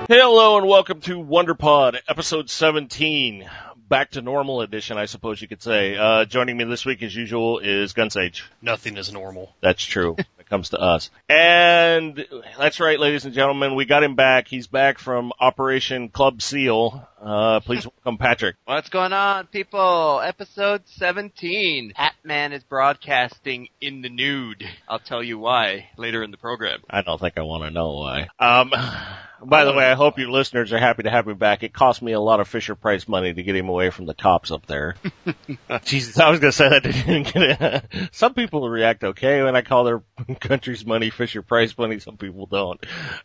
Hello and welcome to WonderPod, episode 17. Back to normal edition, I suppose you could say. Joining me this week, as usual, is Gunsage. Nothing is normal. That's true when it comes to us. And that's right, ladies and gentlemen, we got him back. He's back from Operation Club Seal. Please welcome Patrick. What's going on, people? Episode 17. Hatman is broadcasting in the nude. I'll tell you why later in the program. I don't think I want to know why. By the way, I hope your listeners are happy to have me back. It cost me a lot of Fisher-Price money to get him away from the cops up there. Jesus, I was going to say that didn't get it. Some people react okay when I call their country's money Fisher-Price money. Some people don't.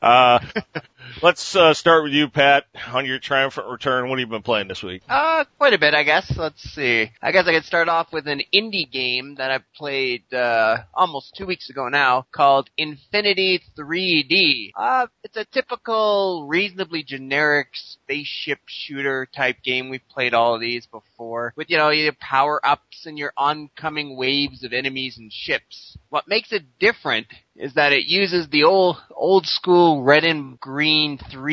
Let's start with you, Pat, on your triumphant return. What have you been playing this week? Quite a bit, I guess. Let's see. I guess I could start off with an indie game that I played almost 2 weeks ago now called Infinity 3D. It's a typical, reasonably generic spaceship shooter type game. We've played all of these before with, your power-ups and your oncoming waves of enemies and ships. What makes it different is that it uses the old school red and green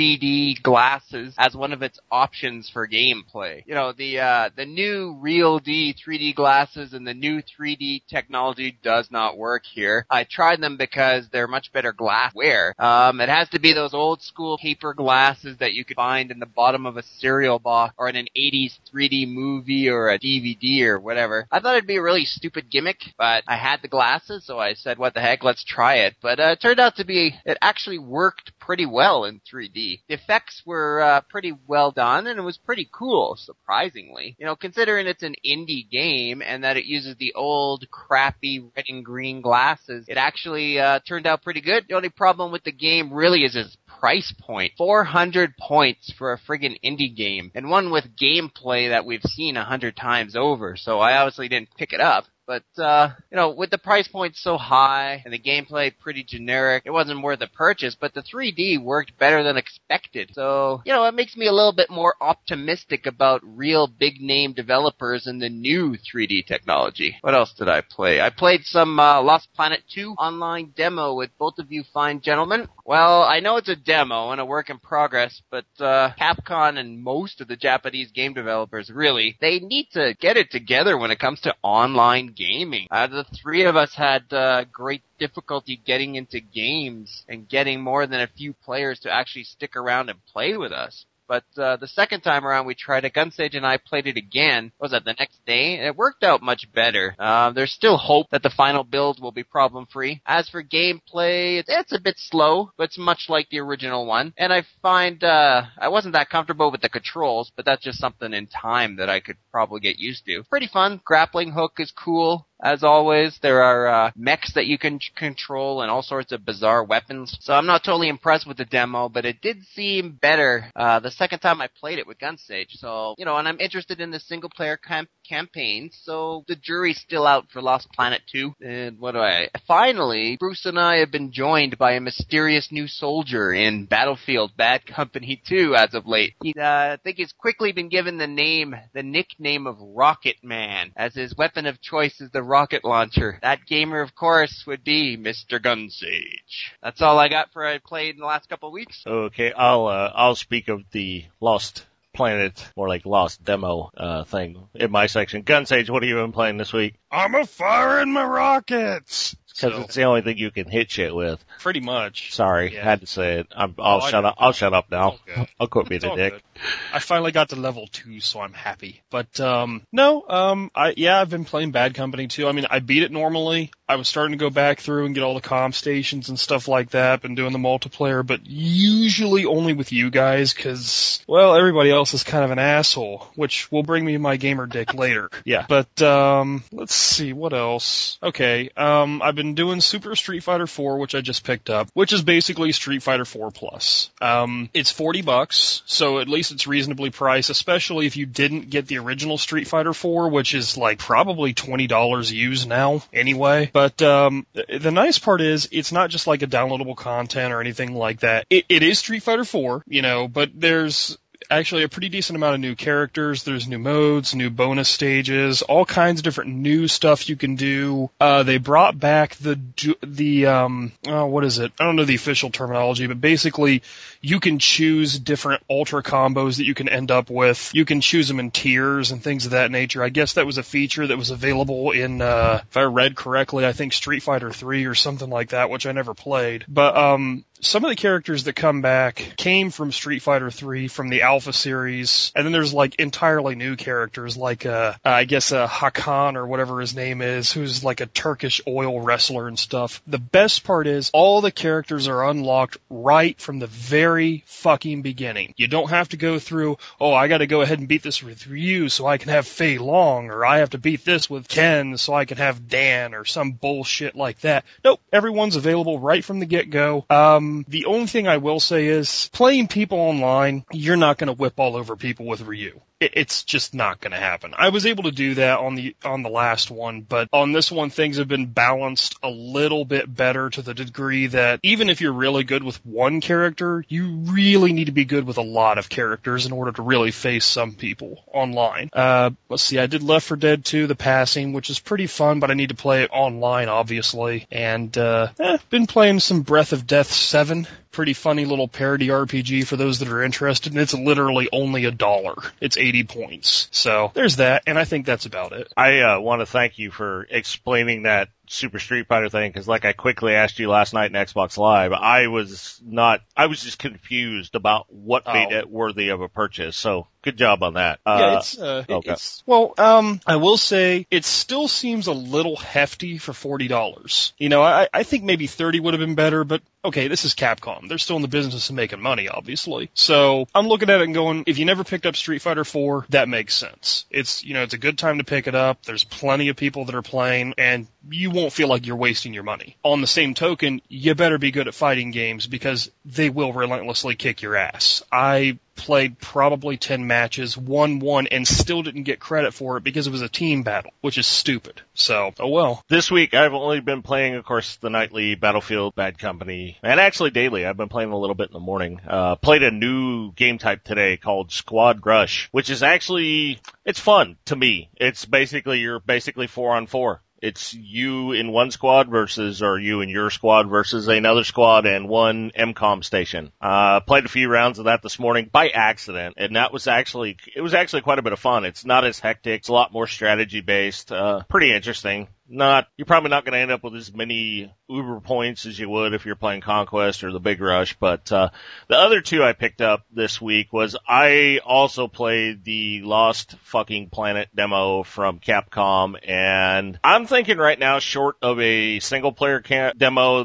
3D glasses as one of its options for gameplay. The new Real D 3D glasses and the new 3D technology does not work here. I tried them because they're much better glassware. It has to be those old school paper glasses that you could find in the bottom of a cereal box or in an 80s 3D movie or a DVD or whatever. I thought it'd be a really stupid gimmick, but I had the glasses, so I said, what the heck, let's try it. But it turned out it actually worked pretty well in 3D. The effects were pretty well done, and it was pretty cool, surprisingly. Considering it's an indie game and that it uses the old crappy red and green glasses, it actually turned out pretty good. The only problem with the game really is its price point. 400 points for a friggin' indie game, and one with gameplay that we've seen 100 times over, so I obviously didn't pick it up. But, with the price point so high and the gameplay pretty generic, it wasn't worth the purchase, but the 3D worked better than expected. So, it makes me a little bit more optimistic about real big name developers and the new 3D technology. What else did I play? I played some Lost Planet 2 online demo with both of you fine gentlemen. Well, I know it's a demo and a work in progress, but Capcom and most of the Japanese game developers really, they need to get it together when it comes to online gaming. The three of us had great difficulty getting into games and getting more than a few players to actually stick around and play with us. But the second time around we tried it, Gunsage and I played it again. Was that the next day? And it worked out much better. There's still hope that the final build will be problem-free. As for gameplay, it's a bit slow, but it's much like the original one. And I find I wasn't that comfortable with the controls, but that's just something in time that I could probably get used to. Pretty fun. Grappling hook is cool. As always, there are mechs that you can control and all sorts of bizarre weapons. So I'm not totally impressed with the demo, but it did seem better the second time I played it with Gunsage. So, and I'm interested in the single-player campaign, so the jury's still out for Lost Planet 2. And finally, Bruce and I have been joined by a mysterious new soldier in Battlefield Bad Company 2 as of late. I think he's quickly been given the nickname of Rocket Man, as his weapon of choice is the rocket launcher. That gamer, of course, would be Mr. Gunsage. That's all I got for I played in the last couple of weeks. Okay, I'll speak of the Lost Planet, more like Lost demo thing in my section. Gunsage, what have you been playing this week? I'm firing my rockets! Because it's the only thing you can hit shit with. Pretty much. Sorry, yeah. Had to say it. I'll shut up now. I'll quit being a dick. Good. I finally got to level 2, so I'm happy. But, I've been playing Bad Company 2. I mean, I beat it normally. I was starting to go back through and get all the comp stations and stuff like that and doing the multiplayer, but usually only with you guys, because, well, everybody else is kind of an asshole, which will bring me my gamer dick later. Yeah. But, let's see, what else? Okay, I've been doing Super Street Fighter 4, which I just picked up, which is basically Street Fighter 4 Plus. It's $40, so at least it's reasonably priced, especially if you didn't get the original Street Fighter 4, which is like probably $20 used now anyway. But the nice part is it's not just like a downloadable content or anything like that. It is Street Fighter 4, but there's actually a pretty decent amount of new characters. There's new modes, new bonus stages, all kinds of different new stuff you can do. They brought back what is it? I don't know the official terminology, but basically you can choose different ultra combos that you can end up with. You can choose them in tiers and things of that nature. I guess that was a feature that was available in, if I read correctly, I think Street Fighter 3 or something like that, which I never played. But, some of the characters that come back came from Street Fighter 3, from the Alpha series, and then there's like entirely new characters like, I guess Hakan or whatever his name is, who's like a Turkish oil wrestler and stuff. The best part is all the characters are unlocked right from the very fucking beginning. You don't have to go through, I gotta go ahead and beat this with Ryu so I can have Fei Long, or I have to beat this with Ken so I can have Dan, or some bullshit like that. Nope, everyone's available right from the get-go. The only thing I will say is, playing people online, you're not going to whip all over people with Ryu. It's just not going to happen. I was able to do that on the last one, but on this one, things have been balanced a little bit better to the degree that even if you're really good with one character, you really need to be good with a lot of characters in order to really face some people online. Let's see, I did Left 4 Dead 2, The Passing, which is pretty fun, but I need to play it online, obviously. And, been playing some Breath of Death 7. Pretty funny little parody RPG for those that are interested, and it's literally only $1. It's 80 points. So there's that, and I think that's about it. I want to thank you for explaining that Super Street Fighter thing, because like I quickly asked you last night in Xbox Live, I was just confused about what made it worthy of a purchase. So good job on that. I will say it still seems a little hefty for $40. You know, I think maybe 30 would have been better, but okay, this is Capcom. They're still in the business of making money, obviously. So I'm looking at it and going, if you never picked up Street Fighter 4, that makes sense. It's a good time to pick it up. There's plenty of people that are playing, and you won't feel like you're wasting your money. On the same token, you better be good at fighting games because they will relentlessly kick your ass. I played probably 10 matches, won one, and still didn't get credit for it because it was a team battle, which is stupid. So, oh well. This week, I've only been playing, of course, the nightly Battlefield Bad Company, and actually daily. I've been playing a little bit in the morning. Played a new game type today called Squad Rush, which is actually, it's fun to me. You're basically 4-on-4. It's you in one squad or you in your squad versus another squad and one MCOM station. Played a few rounds of that this morning by accident, and it was actually quite a bit of fun. It's not as hectic. It's a lot more strategy based. Pretty interesting. You're probably not going to end up with as many Uber points as you would if you're playing Conquest or the Big Rush, but the other two I picked up this week was I also played the Lost fucking Planet demo from Capcom, and I'm thinking right now, short of a single player demo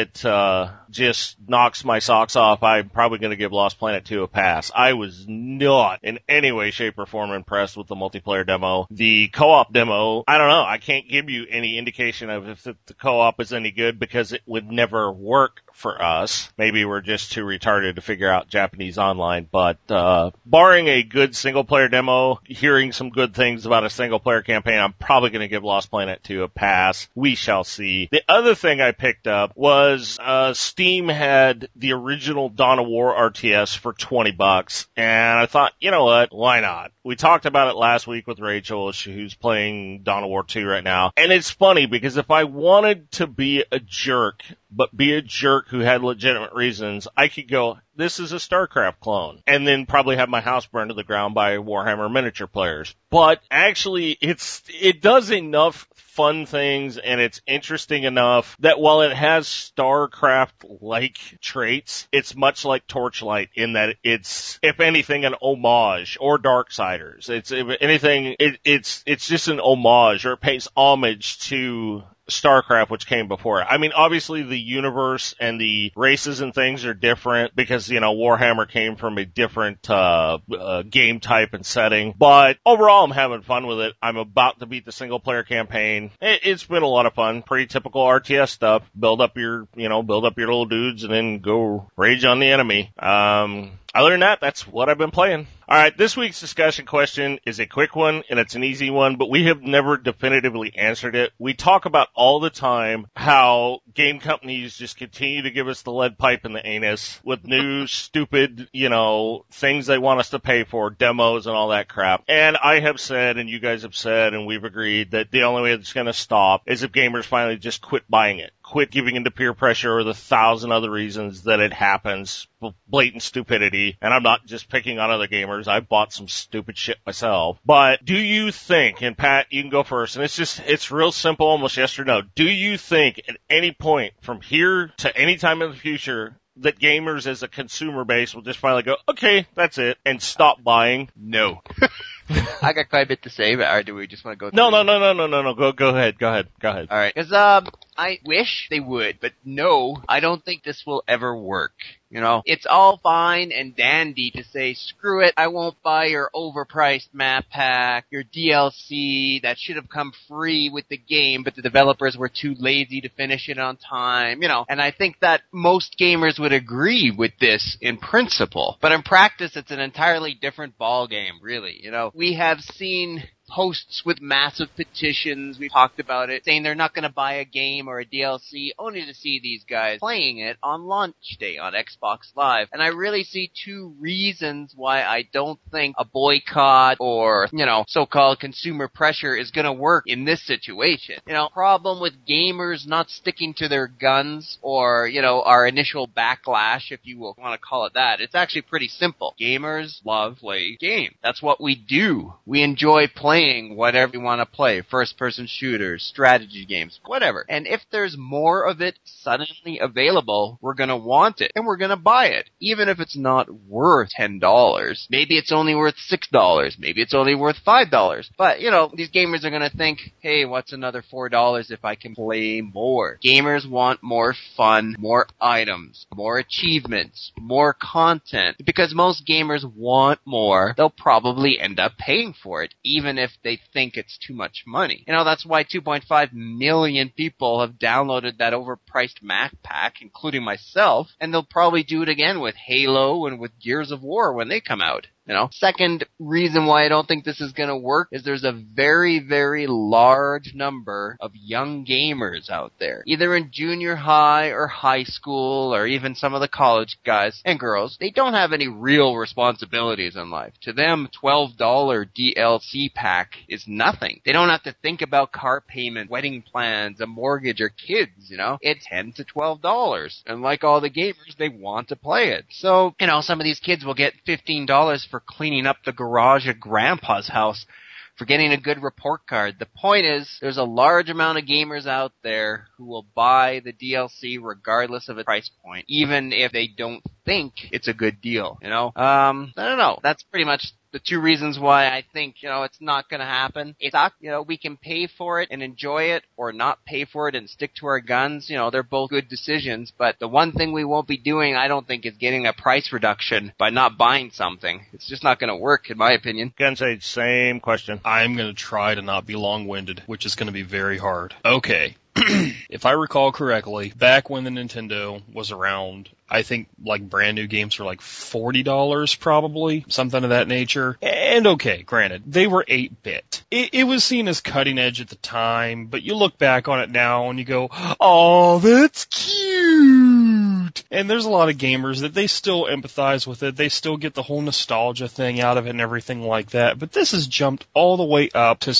that just knocks my socks off, I'm probably going to give Lost Planet 2 a pass. I was not in any way, shape, or form impressed with the multiplayer demo. The co-op demo, I don't know, I can't give you any indication of if the co-op is any good because it would never work for us. Maybe we're just too retarded to figure out Japanese online, but barring a good single-player demo, hearing some good things about a single-player campaign, I'm probably going to give Lost Planet 2 a pass. We shall see. The other thing I picked up was Steam had the original Dawn of War RTS for $20, and I thought, you know what, why not? We talked about it last week with Rachel, who's playing Dawn of War 2 right now, and it's funny because if I wanted to be a jerk, but be a jerk who had legitimate reasons, I could go, this is a StarCraft clone, and then probably have my house burned to the ground by Warhammer miniature players. But actually, it does enough fun things, and it's interesting enough that while it has StarCraft-like traits, it's much like Torchlight in that it's, if anything, an homage, or Darksiders. It's, if anything, it's just an homage, or it pays homage to StarCraft, which came before it. I mean, obviously the universe and the races and things are different because, Warhammer came from a different game type and setting. But overall, I'm having fun with it. I'm about to beat the single-player campaign. It's been a lot of fun. Pretty typical RTS stuff. Build up your little dudes and then go rage on the enemy. Other than that, that's what I've been playing. All right, this week's discussion question is a quick one, and it's an easy one, but we have never definitively answered it. We talk about all the time how game companies just continue to give us the lead pipe in the anus with new, stupid, things they want us to pay for, demos and all that crap. And I have said, and you guys have said, and we've agreed that the only way it's going to stop is if gamers finally just quit buying it. Quit giving into peer pressure or the 1,000 other reasons that it happens, blatant stupidity, and I'm not just picking on other gamers, I bought some stupid shit myself. But do you think, and Pat, you can go first, and it's real simple, almost yes or no, do you think at any point from here to any time in the future that gamers as a consumer base will just finally go, okay, that's it, and stop buying? No. I got quite a bit to say, but or do we just want to go through? No. Go ahead. All right. Because, I wish they would, but no, I don't think this will ever work. It's all fine and dandy to say, screw it, I won't buy your overpriced map pack, your DLC that should have come free with the game, but the developers were too lazy to finish it on time, and I think that most gamers would agree with this in principle. But in practice, it's an entirely different ballgame, really. We have seen posts with massive petitions, we talked about it, saying they're not going to buy a game or a DLC only to see these guys playing it on launch day on Xbox Live. And I really see two reasons why I don't think a boycott or, so-called consumer pressure is going to work in this situation. Problem with gamers not sticking to their guns or, our initial backlash, if you will want to call it that, it's actually pretty simple. Gamers love play games. That's what we do. We enjoy playing whatever we want to play. First-person shooters, strategy games, whatever. And if there's more of it suddenly available, we're going to want it. And we're going to buy it. Even if it's not worth $10. Maybe it's only worth $6. Maybe it's only worth $5. But, these gamers are going to think, hey, what's another $4 if I can play more? Gamers want more fun, more items, more achievements, more content. Because most gamers want more, they'll probably end up paying for it, even if they think it's too much money. That's why 2.5 million people have downloaded that overpriced Mac pack, including myself, and they'll probably do it again with Halo and with Gears of War when they come out. Second reason why I don't think this is going to work is there's a very, very large number of young gamers out there, either in junior high or high school or even some of the college guys and girls. They don't have any real responsibilities in life. To them, $12 DLC pack is nothing. They don't have to think about car payment, wedding plans, a mortgage, or kids, It's $10 to $12. And like all the gamers, they want to play it. So, some of these kids will get $15 for cleaning up the garage at grandpa's house, for getting a good report card. The point is, there's a large amount of gamers out there who will buy the DLC regardless of its price point, even if they don't think it's a good deal, I don't know. That's pretty much the two reasons why I think, it's not going to happen. It's not, we can pay for it and enjoy it or not pay for it and stick to our guns. They're both good decisions. But the one thing we won't be doing, I don't think, is getting a price reduction by not buying something. It's just not going to work, in my opinion. Gensei, same question. I'm going to try to not be long-winded, which is going to be very hard. Okay. If I recall correctly, back when the Nintendo was around, I think brand new games were $40 probably, something of that nature. And okay, granted, they were 8-bit. It was seen as cutting edge at the time, but you look back on it now and you go, oh, that's cute! And there's a lot of gamers that they still empathize with it. They still get the whole nostalgia thing out of it and everything like that. But this has jumped all the way up to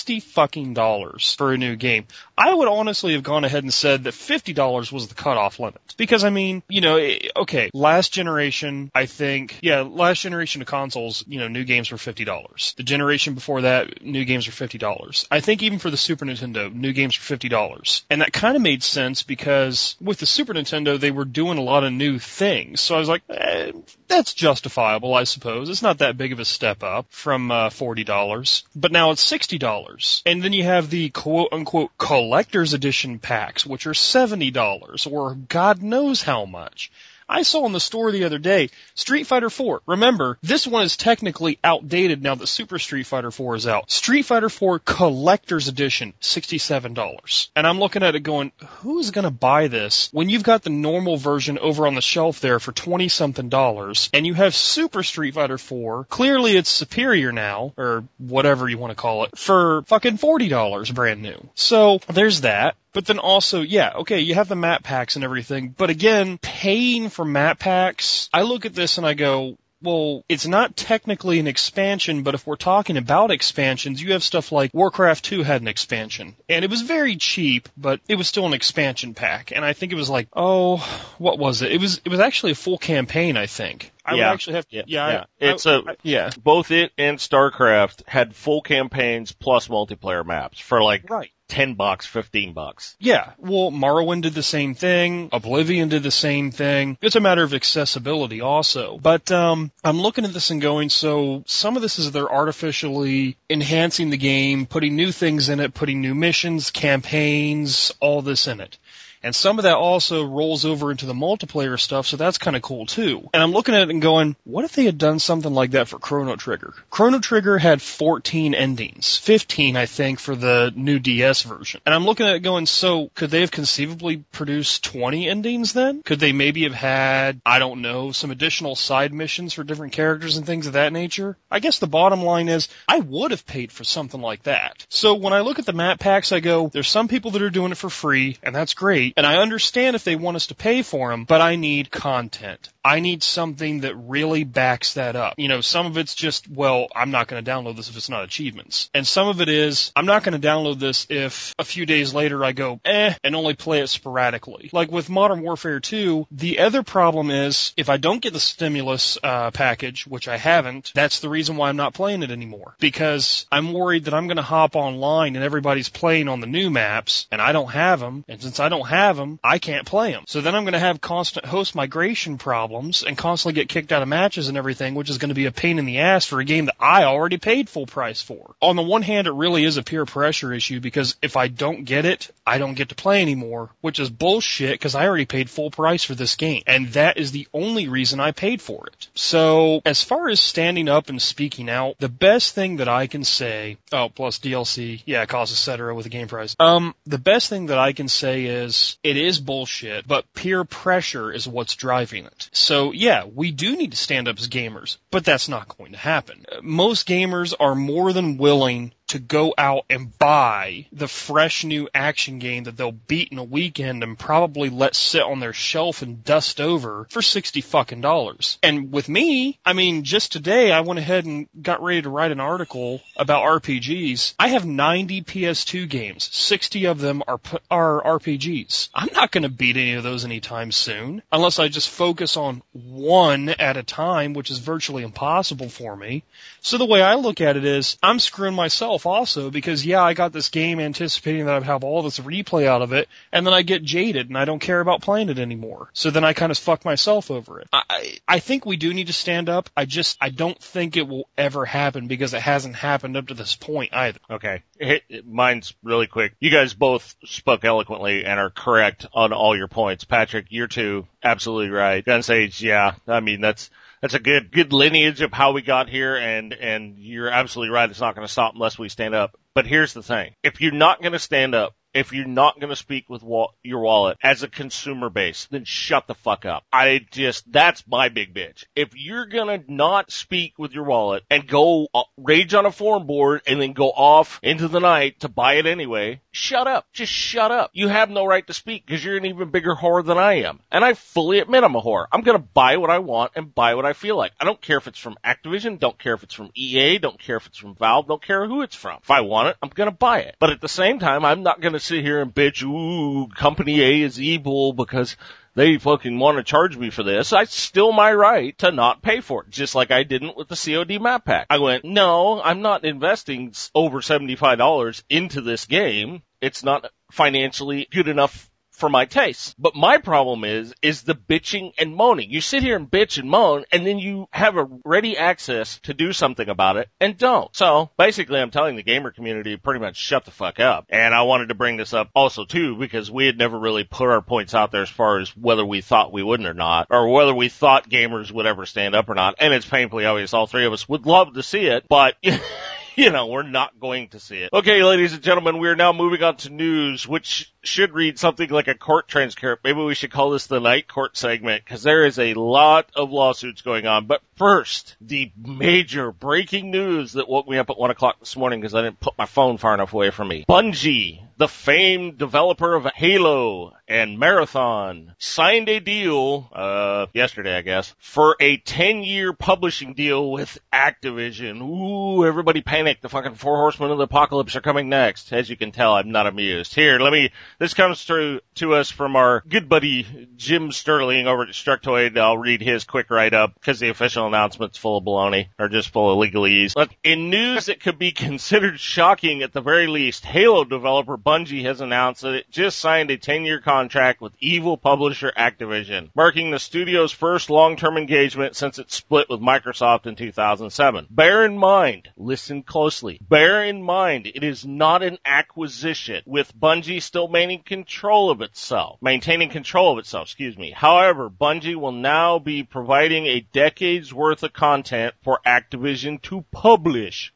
$60 for a new game. I would honestly have gone ahead and said that $50 was the cutoff limit. Because, okay, last generation of consoles, new games were $50. The generation before that, new games were $50. I think even for the Super Nintendo, new games were $50. And that kind of made sense because with the Super Nintendo, they were doing a lot of new things. So I was like, that's justifiable, I suppose. It's not that big of a step up from $40. But now it's $60. And then you have the quote-unquote collector's edition packs, which are $70 or God knows how much. I saw in the store the other day, Street Fighter 4. Remember, this one is technically outdated now that Super Street Fighter 4 is out. Street Fighter 4 Collector's Edition, $67. And I'm looking at it going, who's gonna buy this when you've got the normal version over on the shelf there for $20-something, and you have Super Street Fighter 4, clearly it's superior now, or whatever you want to call it, for fucking $40 brand new. So, there's that. But then also, yeah, okay, you have the map packs and everything, but again, paying for map packs, I look at this and I go, well, it's not technically an expansion, but if we're talking about expansions, you have stuff like Warcraft 2 had an expansion. And it was very cheap, but it was still an expansion pack. And I think it was like, what was it? It was actually a full campaign, I think. I would actually have to, both it and StarCraft had full campaigns plus multiplayer maps for like $10, $15. Yeah, well, Morrowind did the same thing. Oblivion did the same thing. It's a matter of accessibility also. But I'm looking at this and going, so some of this is they're artificially enhancing the game, putting new things in it, putting new missions, campaigns, all this in it. And some of that also rolls over into the multiplayer stuff, so that's kind of cool too. And I'm looking at it and going, what if they had done something like that for Chrono Trigger? Chrono Trigger had 14 endings. 15, I think, for the new DS version. And I'm looking at it going, so could they have conceivably produced 20 endings then? Could they maybe have had, I don't know, some additional side missions for different characters and things of that nature? I guess the bottom line is, I would have paid for something like that. So when I look at the map packs, I go, there's some people that are doing it for free, and that's great. And I understand if they want us to pay for them, but I need content. I need something that really backs that up. You know, some of it's just, well, I'm not going to download this if it's not achievements. And some of it is, I'm not going to download this if a few days later I go, and only play it sporadically. Like with Modern Warfare 2, the other problem is, if I don't get the stimulus package, which I haven't, that's the reason why I'm not playing it anymore. Because I'm worried that I'm going to hop online and everybody's playing on the new maps, and I don't have them, and since I don't have them, I can't play them. So then I'm going to have constant host migration problems and constantly get kicked out of matches and everything, which is going to be a pain in the ass for a game that I already paid full price for. On the one hand, it really is a peer pressure issue because if I don't get it, I don't get to play anymore, which is bullshit because I already paid full price for this game. And that is the only reason I paid for it. So as far as standing up and speaking out, the best thing that I can say, plus DLC, cost etc. with the game price. The best thing that I can say is, it is bullshit, but peer pressure is what's driving it. So yeah, we do need to stand up as gamers, but that's not going to happen. Most gamers are more than willing to go out and buy the fresh new action game that they'll beat in a weekend and probably let sit on their shelf and dust over for $60. And with me, I mean, just today I went ahead and got ready to write an article about RPGs. I have 90 PS2 games. 60 of them are RPGs. I'm not going to beat any of those anytime soon, unless I just focus on one at a time, which is virtually impossible for me. So the way I look at it is, I'm screwing myself also because, I got this game anticipating that I'd have all this replay out of it, and then I get jaded and I don't care about playing it anymore. So then I kind of fuck myself over it. I think we do need to stand up. I don't think it will ever happen because it hasn't happened up to this point either. Okay. Mine's really quick. You guys both spoke eloquently and are correct on all your points. Patrick, you're too absolutely right. Gun Sage, I mean, that's a good lineage of how we got here, and you're absolutely right. It's not going to stop unless we stand up. But here's the thing. If you're not going to stand up, if you're not going to speak with your wallet as a consumer base, then shut the fuck up. That's my big bitch. If you're going to not speak with your wallet and go rage on a forum board and then go off into the night to buy it anyway, shut up. Just shut up. You have no right to speak because you're an even bigger whore than I am. And I fully admit I'm a whore. I'm going to buy what I want and buy what I feel like. I don't care if it's from Activision, don't care if it's from EA, don't care if it's from Valve, don't care who it's from. If I want it, I'm going to buy it. But at the same time, I'm not going to sit here and bitch, ooh, company A is evil because they fucking want to charge me for this. It's still my right to not pay for it, just like I didn't with the COD map pack. I went, no, I'm not investing over $75 into this game. It's not financially good enough for my taste. But my problem is the bitching and moaning. You sit here and bitch and moan, and then you have a ready access to do something about it and don't. So basically I'm telling the gamer community pretty much shut the fuck up. And I wanted to bring this up also too, because we had never really put our points out there as far as whether we thought we wouldn't or not, or whether we thought gamers would ever stand up or not. And it's painfully obvious all three of us would love to see it, but you know, we're not going to see it. Okay, ladies and gentlemen, we are now moving on to news, which should read something like a court transcript. Maybe we should call this the night court segment, because there is a lot of lawsuits going on. But first, the major breaking news that woke me up at 1 o'clock this morning because I didn't put my phone far enough away from me. Bungie, the famed developer of Halo and Marathon, signed a deal, yesterday I guess, for a 10-year publishing deal with Activision. Ooh, everybody panic. The fucking 4 Horsemen of the Apocalypse are coming next. As you can tell, I'm not amused. Here, this comes to us from our good buddy Jim Sterling over at Destructoid. I'll read his quick write-up because the official announcement's full of baloney, or just full of legalese. Look, in news that could be considered shocking at the very least, Halo developer Bungie has announced that it just signed a 10-year contract with evil publisher Activision, marking the studio's first long-term engagement since it split with Microsoft in 2007. Bear in mind, listen closely, bear in mind it is not an acquisition, with Bungie still maintaining control of itself. However, Bungie will now be providing a decade's worth of content for Activision to publish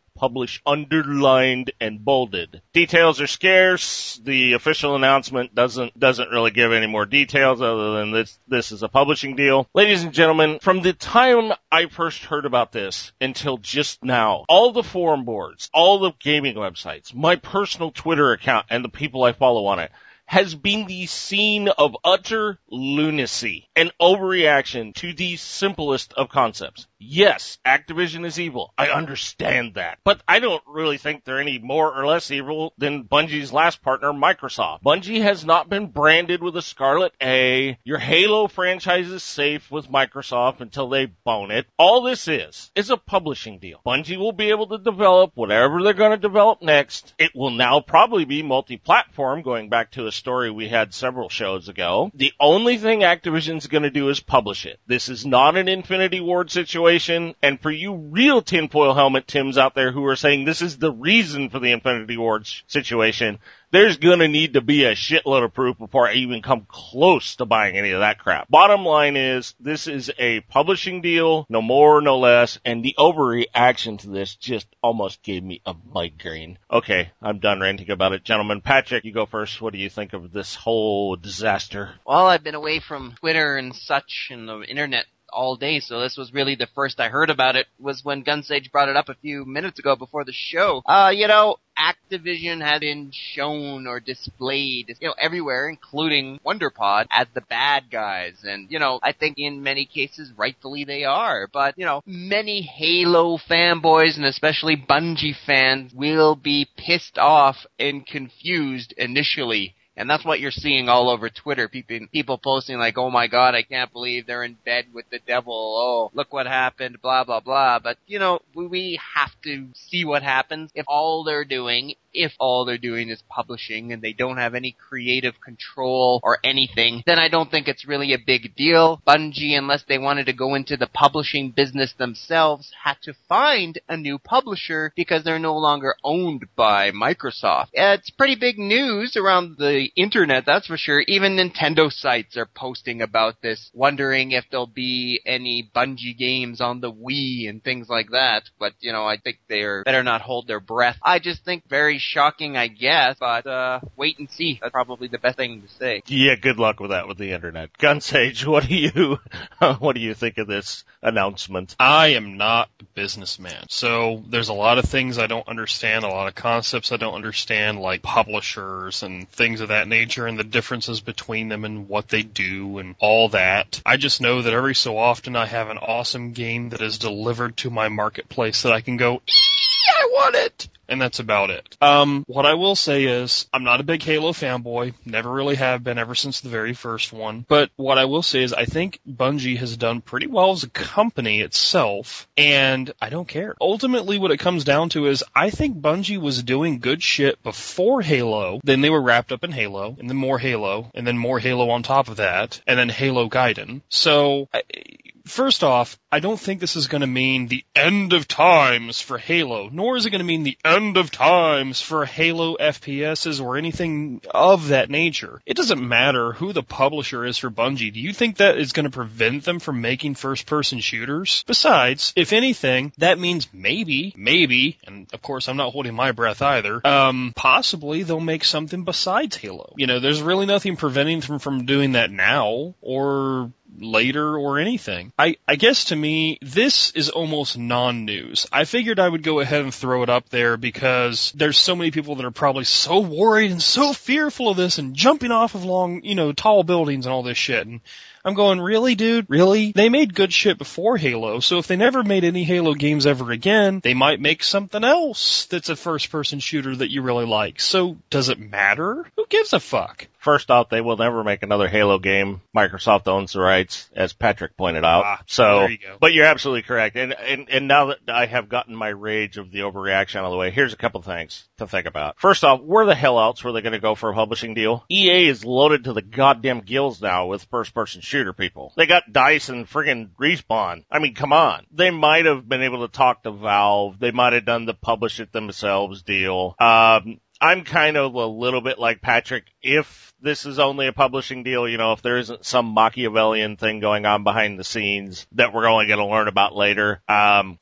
underlined and bolded. Details are scarce. The official announcement doesn't really give any more details other than this is a publishing deal. Ladies and gentlemen, from the time I first heard about this until just now, all the forum boards, all the gaming websites, my personal Twitter account, and the people I follow on it, has been the scene of utter lunacy and overreaction to the simplest of concepts. Yes, Activision is evil. I understand that. But I don't really think they're any more or less evil than Bungie's last partner, Microsoft. Bungie has not been branded with a scarlet A. Your Halo franchise is safe with Microsoft until they bone it. All this is a publishing deal. Bungie will be able to develop whatever they're going to develop next. It will now probably be multi-platform, going back to a story we had several shows ago. The only thing Activision's going to do is publish it. This is not an Infinity Ward situation. And for you real tinfoil helmet Tims out there who are saying this is the reason for the Infinity Ward situation, there's going to need to be a shitload of proof before I even come close to buying any of that crap. Bottom line is, this is a publishing deal, no more, no less, and the overreaction to this just almost gave me a migraine. Okay, I'm done ranting about it, gentlemen. Patrick, you go first. What do you think of this whole disaster? Well, I've been away from Twitter and such and the internet all day, so this was really the first I heard about it was when Gunsage brought it up a few minutes ago before the show. Activision has been shown or displayed, everywhere, including WonderPod, as the bad guys. And, I think in many cases, rightfully they are. But, many Halo fanboys and especially Bungie fans will be pissed off and confused initially. And that's what you're seeing all over Twitter. People posting like, oh my god, I can't believe they're in bed with the devil. Oh, look what happened, blah, blah, blah. But, we have to see what happens if all they're doing is publishing and they don't have any creative control or anything, then I don't think it's really a big deal. Bungie, unless they wanted to go into the publishing business themselves, had to find a new publisher because they're no longer owned by Microsoft. It's pretty big news around the internet, that's for sure. Even Nintendo sites are posting about this, wondering if there'll be any Bungie games on the Wii and things like that. But, I think they're better not hold their breath. I just think very shocking, I guess, but wait and see. That's probably the best thing to say. Yeah, good luck with that with the internet. Gunsage, what do you think of this announcement? I am not a businessman, so there's a lot of things I don't understand, a lot of concepts I don't understand, like publishers and things of that nature and the differences between them and what they do and all that. I just know that every so often I have an awesome game that is delivered to my marketplace that I can go, I want it! And that's about it. What I will say is, I'm not a big Halo fanboy. Never really have been ever since the very first one. But what I will say is, I think Bungie has done pretty well as a company itself, and I don't care. Ultimately, what it comes down to is, I think Bungie was doing good shit before Halo, then they were wrapped up in Halo, and then more Halo, and then more Halo on top of that, and then Halo Gaiden. So, first off, I don't think this is going to mean the end of times for Halo, nor is it going to mean the end of times for Halo FPSs or anything of that nature. It doesn't matter who the publisher is for Bungie. Do you think that is going to prevent them from making first-person shooters? Besides, if anything, that means maybe, and of course I'm not holding my breath either, possibly they'll make something besides Halo. You know, there's really nothing preventing them from doing that now, or later, or anything. I guess to me, this is almost non-news. I figured I would go ahead and throw it up there because there's so many people that are probably so worried and so fearful of this and jumping off of long, tall buildings and all this shit. And I'm going, really, dude? Really? They made good shit before Halo, so if they never made any Halo games ever again, they might make something else that's a first-person shooter that you really like. So, does it matter? Who gives a fuck? First off, they will never make another Halo game. Microsoft owns the rights, as Patrick pointed out. So, there you go. But you're absolutely correct. And now that I have gotten my rage of the overreaction out of the way, here's a couple things to think about. First off, where the hell else were they going to go for a publishing deal? EA is loaded to the goddamn gills now with first-person shooter people. They got DICE and friggin' Respawn. I mean, come on. They might have been able to talk to Valve. They might have done the publish it themselves deal. I'm kind of a little bit like Patrick. If this is only a publishing deal, if there isn't some Machiavellian thing going on behind the scenes that we're only going to learn about later, I'm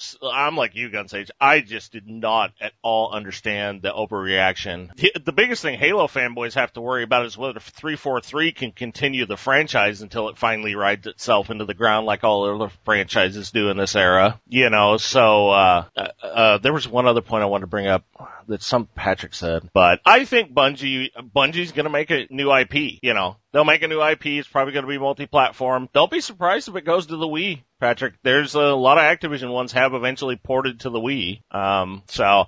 like you, Gunsage. I just did not at all understand the overreaction. The biggest thing Halo fanboys have to worry about is whether 343 can continue the franchise until it finally rides itself into the ground like all other franchises do in this era. So there was one other point I wanted to bring up that some Patrick said, but I think Bungie's going to make a new IP. They'll make a new IP. It's probably going to be multi-platform. Don't be surprised if it goes to the Wii, Patrick. There's a lot of Activision ones have eventually ported to the Wii. So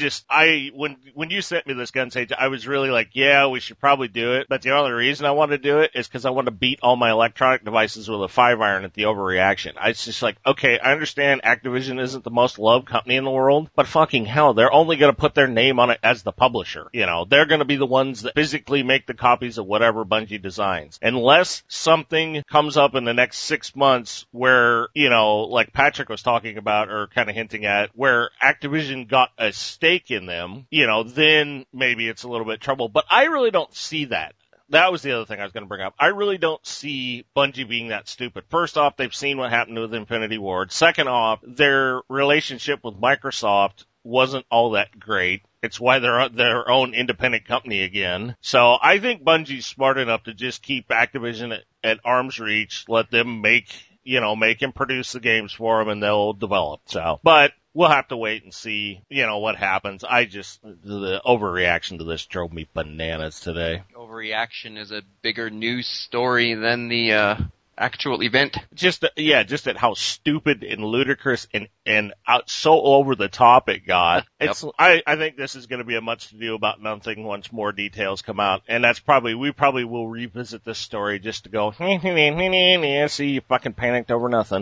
when you sent me this, Gunsage, I was really like, yeah, we should probably do it. But the only reason I want to do it is because I want to beat all my electronic devices with a 5-iron at the overreaction. It's just like, okay, I understand Activision isn't the most loved company in the world, but fucking hell, they're only going to put their name on it as the publisher. They're going to be the ones that physically make the copies of whatever Bungie designs. Unless something comes up in the next 6 months where, like Patrick was talking about or kind of hinting at, where Activision got a stake in them, then maybe it's a little bit trouble. But I really don't see that. That was the other thing I was going to bring up. I really don't see Bungie being that stupid. First off, they've seen what happened with Infinity Ward. Second off, their relationship with Microsoft wasn't all that great. It's why they're their own independent company again. So I think Bungie's smart enough to just keep Activision at arm's reach, let them make and produce the games for them, and they'll develop. So, but we'll have to wait and see, what happens. The overreaction to this drove me bananas today. Overreaction is a bigger news story than the actual event. Just at how stupid and ludicrous and out so over the top it got. Yep. I think this is going to be a much to do about nothing once more details come out, and we probably will revisit this story just to go, see, you fucking panicked over nothing.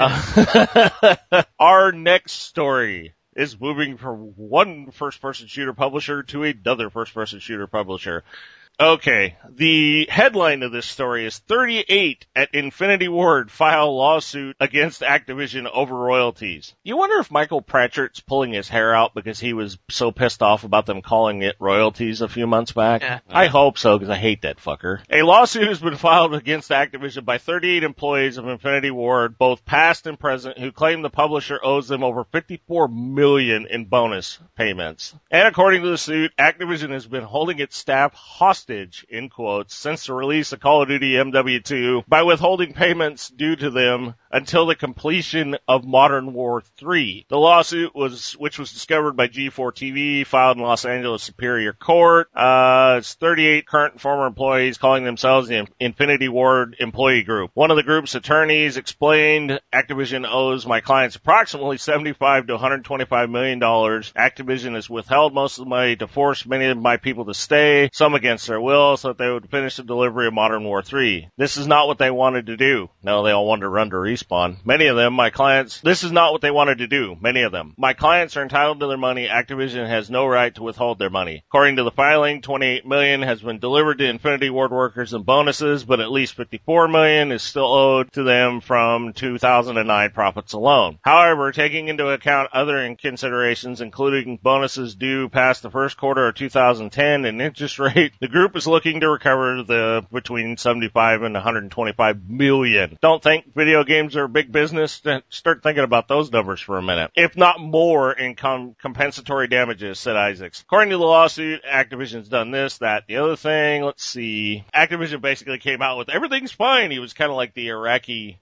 Our next story is moving from one first-person shooter publisher to another first-person shooter publisher. Okay, the headline of this story is 38 at Infinity Ward file lawsuit against Activision over royalties. You wonder if Michael Pratchett's pulling his hair out because he was so pissed off about them calling it royalties a few months back? Yeah. I hope so, because I hate that fucker. A lawsuit has been filed against Activision by 38 employees of Infinity Ward, both past and present, who claim the publisher owes them over $54 million in bonus payments. And according to the suit, Activision has been holding its staff hostage hostage, in quotes, since the release of Call of Duty MW2 by withholding payments due to them until the completion of Modern War 3. The lawsuit which was discovered by G4 TV, filed in Los Angeles Superior Court. It's 38 current and former employees calling themselves the Infinity Ward Employee Group. One of the group's attorneys explained Activision owes my clients approximately $75 to $125 million. Activision has withheld most of the money to force many of my people to stay, some against their will, so that they would finish the delivery of Modern War 3. This is not what they wanted to do. No, they all wanted to run to Respawn. Many of them, my clients, this is not what they wanted to do. Many of them. My clients are entitled to their money. Activision has no right to withhold their money. According to the filing, $28 million has been delivered to Infinity Ward workers in bonuses, but at least $54 million is still owed to them from 2009 profits alone. However, taking into account other considerations, including bonuses due past the first quarter of 2010 and interest rate, the group is looking to recover between 75 and 125 million. Don't think video games are a big business? Start thinking about those numbers for a minute. If not more in compensatory damages, said Isaacs. According to the lawsuit, Activision's done this, that, the other thing. Let's see. Activision basically came out with everything's fine. He was kind of like the Iraqi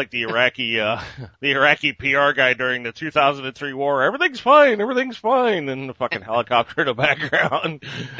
PR guy during the 2003 war. Everything's fine. And the fucking helicopter in the background.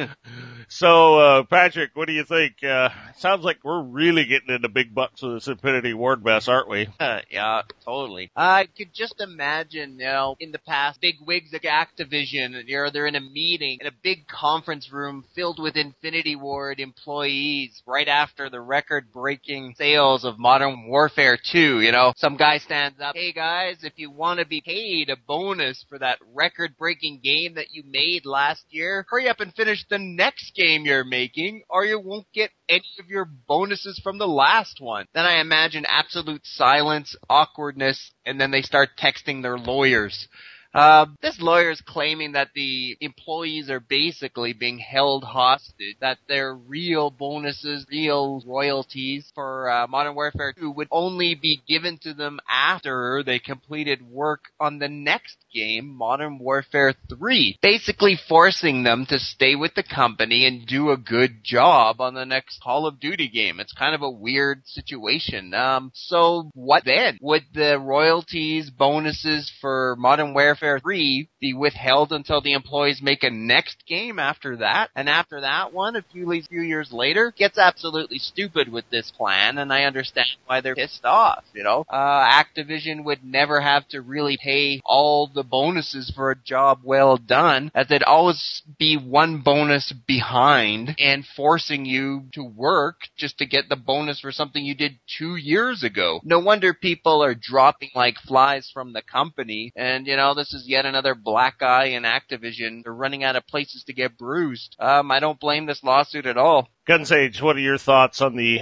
So, Patrick, what do you think? Sounds like we're really getting into big bucks with this Infinity Ward mess, aren't we? Yeah, totally. I could just imagine, in the past, big wigs at Activision, they're in a meeting in a big conference room filled with Infinity Ward employees right after the record-breaking sales of Modern Warfare 2, Some guy stands up, hey guys, if you want to be paid a bonus for that record-breaking game that you made last year, hurry up and finish the next game you're making, or you won't get any of your bonuses from the last one. Then I imagine absolute silence, awkwardness, and then they start texting their lawyers. This lawyer is claiming that the employees are basically being held hostage, that their real bonuses, real royalties for Modern Warfare 2 would only be given to them after they completed work on the next game, Modern Warfare 3. Basically forcing them to stay with the company and do a good job on the next Call of Duty game. It's kind of a weird situation. So what then? Would the royalties, bonuses for Modern Warfare 3 be withheld until the employees make a next game after that? And after that one, a few years later, gets absolutely stupid with this plan, and I understand why they're pissed off, Activision would never have to really pay all the bonuses for a job well done, as they'd always be one bonus behind and forcing you to work just to get the bonus for something you did 2 years ago. No wonder people are dropping like flies from the company, and this is yet another black eye in Activision. They're running out of places to get bruised. I don't blame this lawsuit at all. Gunsage, what are your thoughts on the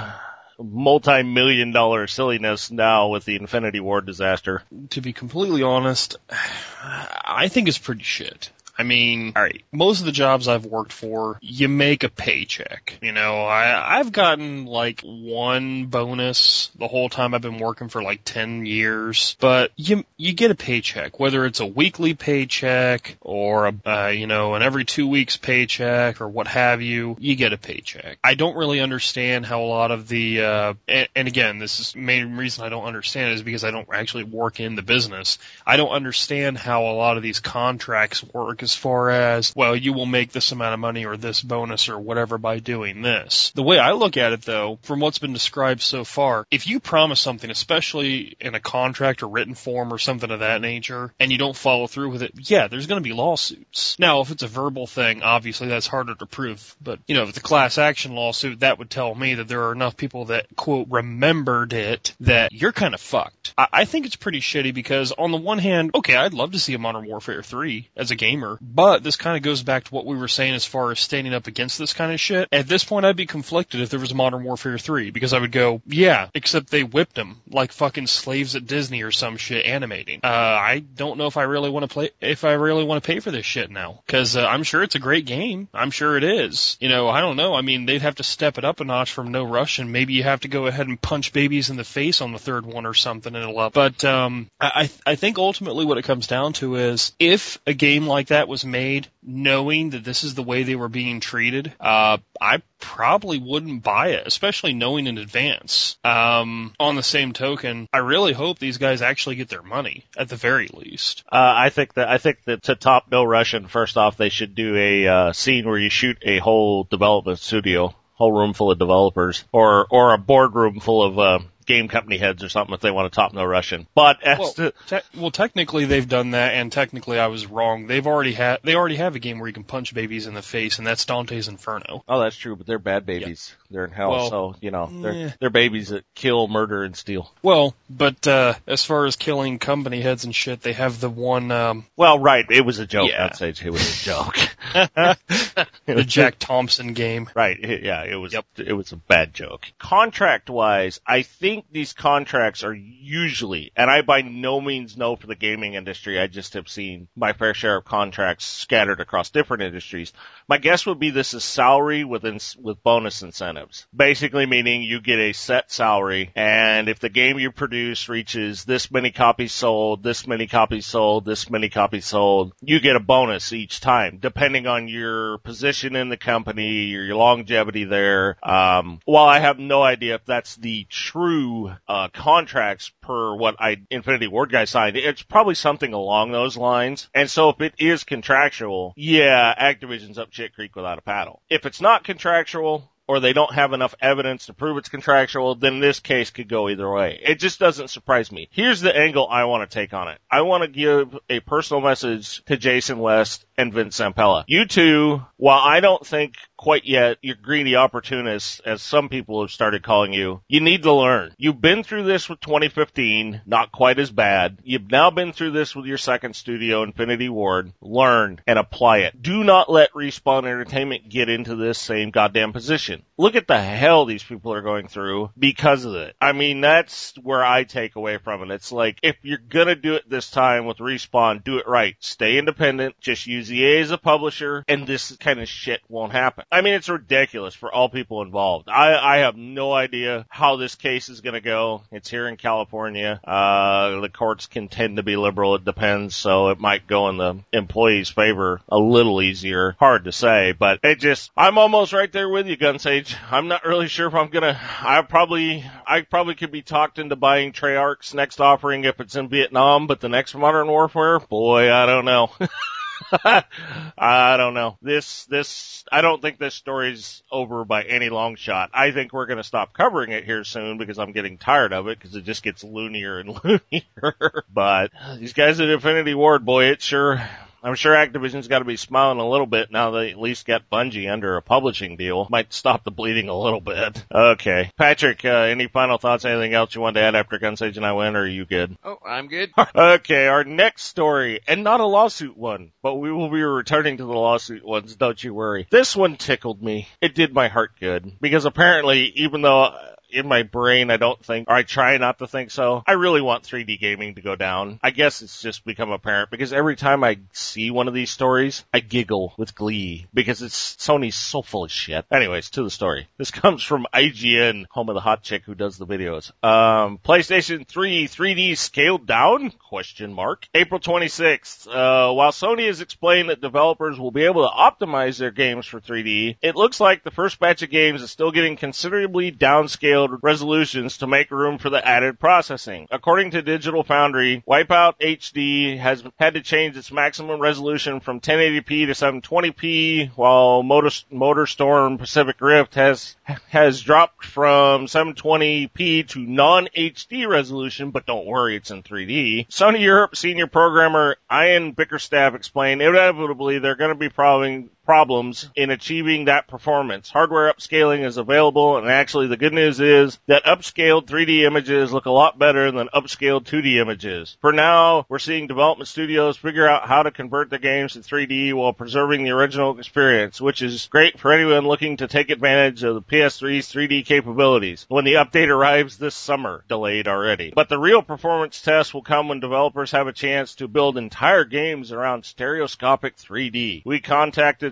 multi-million-dollar silliness now with the Infinity Ward disaster? To be completely honest, I think it's pretty shit. I mean, alright, most of the jobs I've worked for, you make a paycheck. I've gotten like one bonus the whole time I've been working for like 10 years, but you get a paycheck, whether it's a weekly paycheck or an every 2 weeks paycheck or what have you get a paycheck. I don't really understand how a lot of the, and again, this is the main reason I don't understand is because I don't actually work in the business. I don't understand how a lot of these contracts work as far as, well, you will make this amount of money or this bonus or whatever by doing this. The way I look at it, though, from what's been described so far, if you promise something, especially in a contract or written form or something of that nature, and you don't follow through with it, yeah, there's going to be lawsuits. Now, if it's a verbal thing, obviously that's harder to prove. But, if it's a class action lawsuit, that would tell me that there are enough people that, quote, remembered it, that you're kind of fucked. I think it's pretty shitty because, on the one hand, okay, I'd love to see a Modern Warfare 3 as a gamer, but this kind of goes back to what we were saying as far as standing up against this kind of shit. At this point, I'd be conflicted if there was Modern Warfare 3, because I would go, yeah, except they whipped them like fucking slaves at Disney or some shit animating. I don't know if I really want to pay for this shit now, because I'm sure it's a great game. I'm sure it is. I don't know. I mean, they'd have to step it up a notch from No Rush, and maybe you have to go ahead and punch babies in the face on the third one or something, and it'll up. But I think ultimately what it comes down to is, if a game like that that was made knowing that this is the way they were being treated, I probably wouldn't buy it, especially knowing in advance. On the same token, I really hope these guys actually get their money, at the very least. I think that to top No Russian, first off, they should do a scene where you shoot a whole development studio, whole room full of developers, or a boardroom full of game company heads or something if they want to top No Russian. But technically they've done that, and technically I was wrong. They already have a game where you can punch babibies in the face, and that's Dante's Inferno. Oh, that's true, but they're bad babies. Yep. They're in hell, well, so they're babies that kill, murder, and steal. Well, but as far as killing company heads and shit, they have the one. Well, right, it was a joke. Yeah. I'd say it was a joke. The Jack Thompson game. Right. Yeah, it was. Yep. It was a bad joke. Contract-wise, I think these contracts are usually, and I by no means know for the gaming industry, I just have seen my fair share of contracts scattered across different industries. My guess would be this is salary with bonus incentives. Basically meaning you get a set salary, and if the game you produce reaches this many copies sold, this many copies sold, this many copies sold, you get a bonus each time, depending on your position in the company, your longevity there. While I have no idea if that's the true contracts per what Infinity Ward guy signed, it's probably something along those lines. And so if it is contractual, yeah, Activision's up shit creek without a paddle. If it's not contractual, or they don't have enough evidence to prove it's contractual, then this case could go either way. It just doesn't surprise me. Here's the angle I want to take on it. I want to give a personal message to Jason West and Vince Zampella. You two, while I don't think quite yet you're greedy opportunists, as some people have started calling you, you need to learn. You've been through this with 2015, not quite as bad. You've now been through this with your second studio, Infinity Ward. Learn and apply it. Do not let Respawn Entertainment get into this same goddamn position. Look at the hell these people are going through because of it. I mean, that's where I take away from it. It's like, if you're gonna do it this time with Respawn, do it right. Stay independent. Just use EA as a publisher, and this kind of shit won't happen. I mean, it's ridiculous for all people involved. I have no idea how this case is gonna go. It's here in California. The courts can tend to be liberal. It depends, so it might go in the employee's favor a little easier. Hard to say, but I'm almost right there with you, Gunsage. I'm not really sure if I'm gonna, I probably could be talked into buying Treyarch's next offering if it's in Vietnam, but the next Modern Warfare, boy, I don't know. I don't know. I don't think this story's over by any long shot. I think we're going to stop covering it here soon because I'm getting tired of it because it just gets loonier and loonier. But these guys at Infinity Ward, boy, I'm sure Activision's got to be smiling a little bit now they at least got Bungie under a publishing deal. Might stop the bleeding a little bit. Okay. Patrick, any final thoughts? Anything else you want to add after Gunsage and I win, or are you good? Oh, I'm good. Okay, our next story, and not a lawsuit one, but we will be returning to the lawsuit ones, don't you worry. This one tickled me. It did my heart good, because apparently, even though in my brain, I don't think, or I try not to think so, I really want 3D gaming to go down. I guess it's just become apparent because every time I see one of these stories, I giggle with glee because Sony's so full of shit. Anyways, to the story. This comes from IGN, home of the hot chick who does the videos. PlayStation 3 3D scaled down? ? April 26th. While Sony has explained that developers will be able to optimize their games for 3D, it looks like the first batch of games is still getting considerably downscaled resolutions to make room for the added processing. According to Digital Foundry, Wipeout HD has had to change its maximum resolution from 1080p to 720p, while MotorStorm Pacific Rift has dropped from 720p to non-HD resolution, but don't worry, it's in 3D. Sony Europe senior programmer Ian Bickerstaff explained, inevitably there are going to be problems in achieving that performance. Hardware upscaling is available, and actually the good news is that upscaled 3D images look a lot better than upscaled 2D images. For now, we're seeing development studios figure out how to convert the games to 3D while preserving the original experience, which is great for anyone looking to take advantage of the PS3's 3D capabilities when the update arrives this summer, delayed already. But the real performance test will come when developers have a chance to build entire games around stereoscopic 3D. We contacted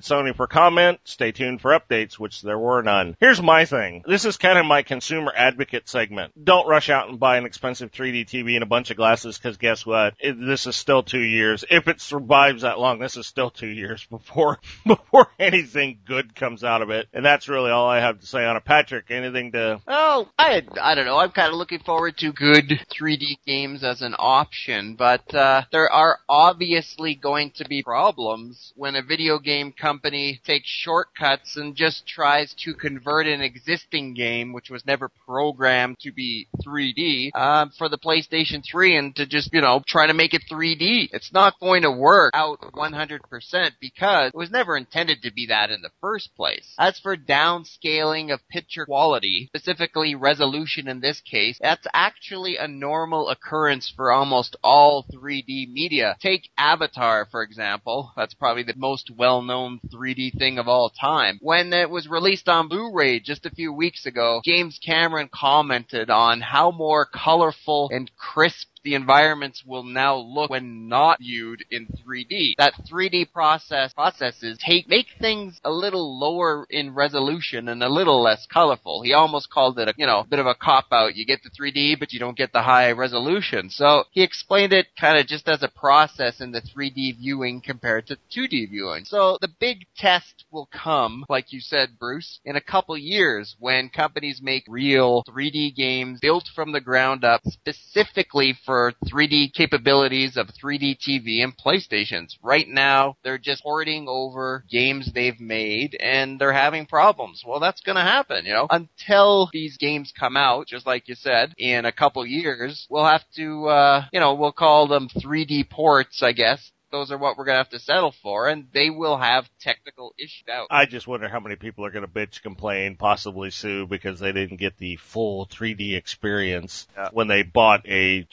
Sony for comment. Stay tuned for updates, which there were none. Here's my thing. This is kind of my consumer advocate segment. Don't rush out and buy an expensive 3D TV and a bunch of glasses, because guess what? This is still 2 years. If it survives that long, this is still 2 years before anything good comes out of it. And that's really all I have to say on it. Patrick, anything to... Oh, I don't know. I'm kind of looking forward to good 3D games as an option, but there are obviously going to be problems when a video game company takes shortcuts and just tries to convert an existing game, which was never programmed to be 3D, for the PlayStation 3 and to just, try to make it 3D. It's not going to work out 100% because it was never intended to be that in the first place. As for downscaling of picture quality, specifically resolution in this case, that's actually a normal occurrence for almost all 3D media. Take Avatar, for example. That's probably the most well-known 3D thing of all time. When it was released on Blu-ray just a few weeks ago, James Cameron commented on how more colorful and crisp the environments will now look when not viewed in 3D. That 3D processes make things a little lower in resolution and a little less colorful. He almost called it a bit of a cop-out. You get the 3D, but you don't get the high resolution. So he explained it kind of just as a process in the 3D viewing compared to 2D viewing. So the big test will come, like you said, Bruce, in a couple years when companies make real 3D games built from the ground up specifically for 3D capabilities of 3D TV and PlayStations. Right now, they're just hoarding over games they've made, and they're having problems. Well, that's gonna happen, Until these games come out, just like you said, in a couple years, we'll have to, we'll call them 3D ports, I guess. Those are what we're going to have to settle for, and they will have technical issues out. I just wonder how many people are going to bitch, complain, possibly sue because they didn't get the full 3D experience when they bought a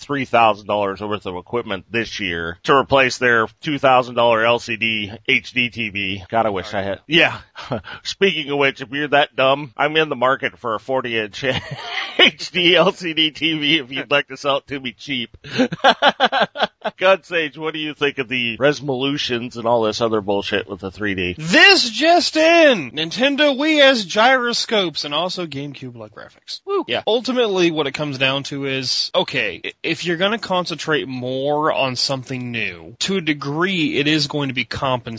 $3,000 worth of equipment this year to replace their $2,000 LCD HD TV. God, I wish I had. Yeah. Speaking of which, if you're that dumb, I'm in the market for a 40-inch HD LCD TV if you'd like to sell it to me cheap. God Sage, what do you think of the resolutions and all this other bullshit with the 3D? This just in! Nintendo Wii has gyroscopes and also GameCube-like graphics. Woo. Yeah. Ultimately, what it comes down to is, okay, if you're going to concentrate more on something new, to a degree, it is going to be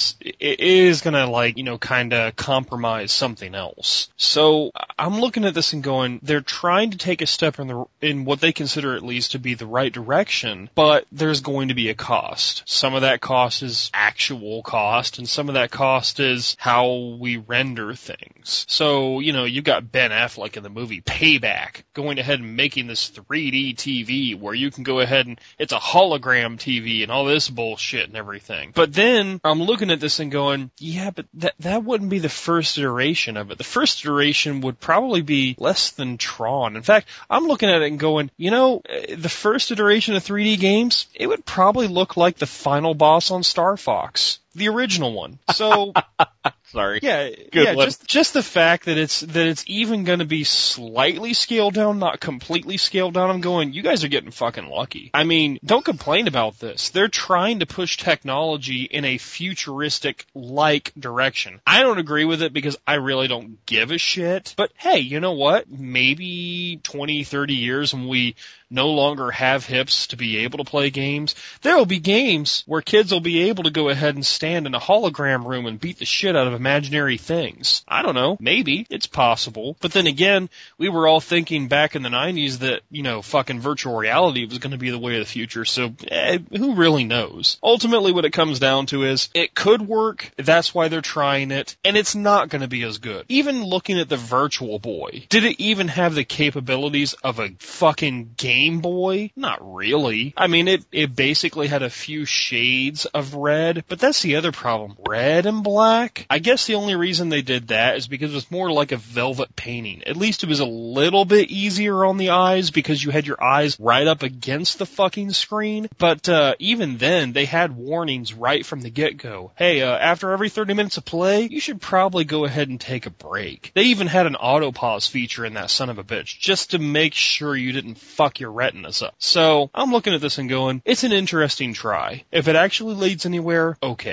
it is going to, kind of compromise something else. So, I'm looking at this and going, they're trying to take a step in what they consider at least to be the right direction, but there's going to be a cost. Some of that cost is actual cost, and some of that cost is how we render things. So, you've got Ben Affleck in the movie Payback going ahead and making this 3D TV where you can go ahead and it's a hologram TV and all this bullshit and everything. But then I'm looking at this and going, yeah, but that wouldn't be the first iteration of it. The first iteration would probably be less than Tron. In fact, I'm looking at it and going, the first iteration of 3D games, it would probably look like the final boss on Star Fox, the original one. So sorry. Yeah, just the fact that it's even going to be slightly scaled down, not completely scaled down. I'm going, you guys are getting fucking lucky. I mean, don't complain about this. They're trying to push technology in a futuristic-like direction. I don't agree with it because I really don't give a shit. But hey, you know what? Maybe 20, 30 years when we no longer have hips to be able to play games, there will be games where kids will be able to go ahead and stand in a hologram room and beat the shit out of imaginary things. I don't know. Maybe. It's possible. But then again, we were all thinking back in the 90s that, fucking virtual reality was going to be the way of the future. So, who really knows? Ultimately, what it comes down to is it could work. That's why they're trying it. And it's not going to be as good. Even looking at the Virtual Boy, did it even have the capabilities of a fucking Game Boy? Not really. I mean, it basically had a few shades of red, but that's the other problem. Red and black? I guess the only reason they did that is because it was more like a velvet painting. At least it was a little bit easier on the eyes because you had your eyes right up against the fucking screen. But even then, they had warnings right from the get-go. Hey, after every 30 minutes of play, you should probably go ahead and take a break. They even had an auto-pause feature in that son of a bitch just to make sure you didn't fuck your retinas up. So, I'm looking at this and going, it's an interesting try. If it actually leads anywhere, okay.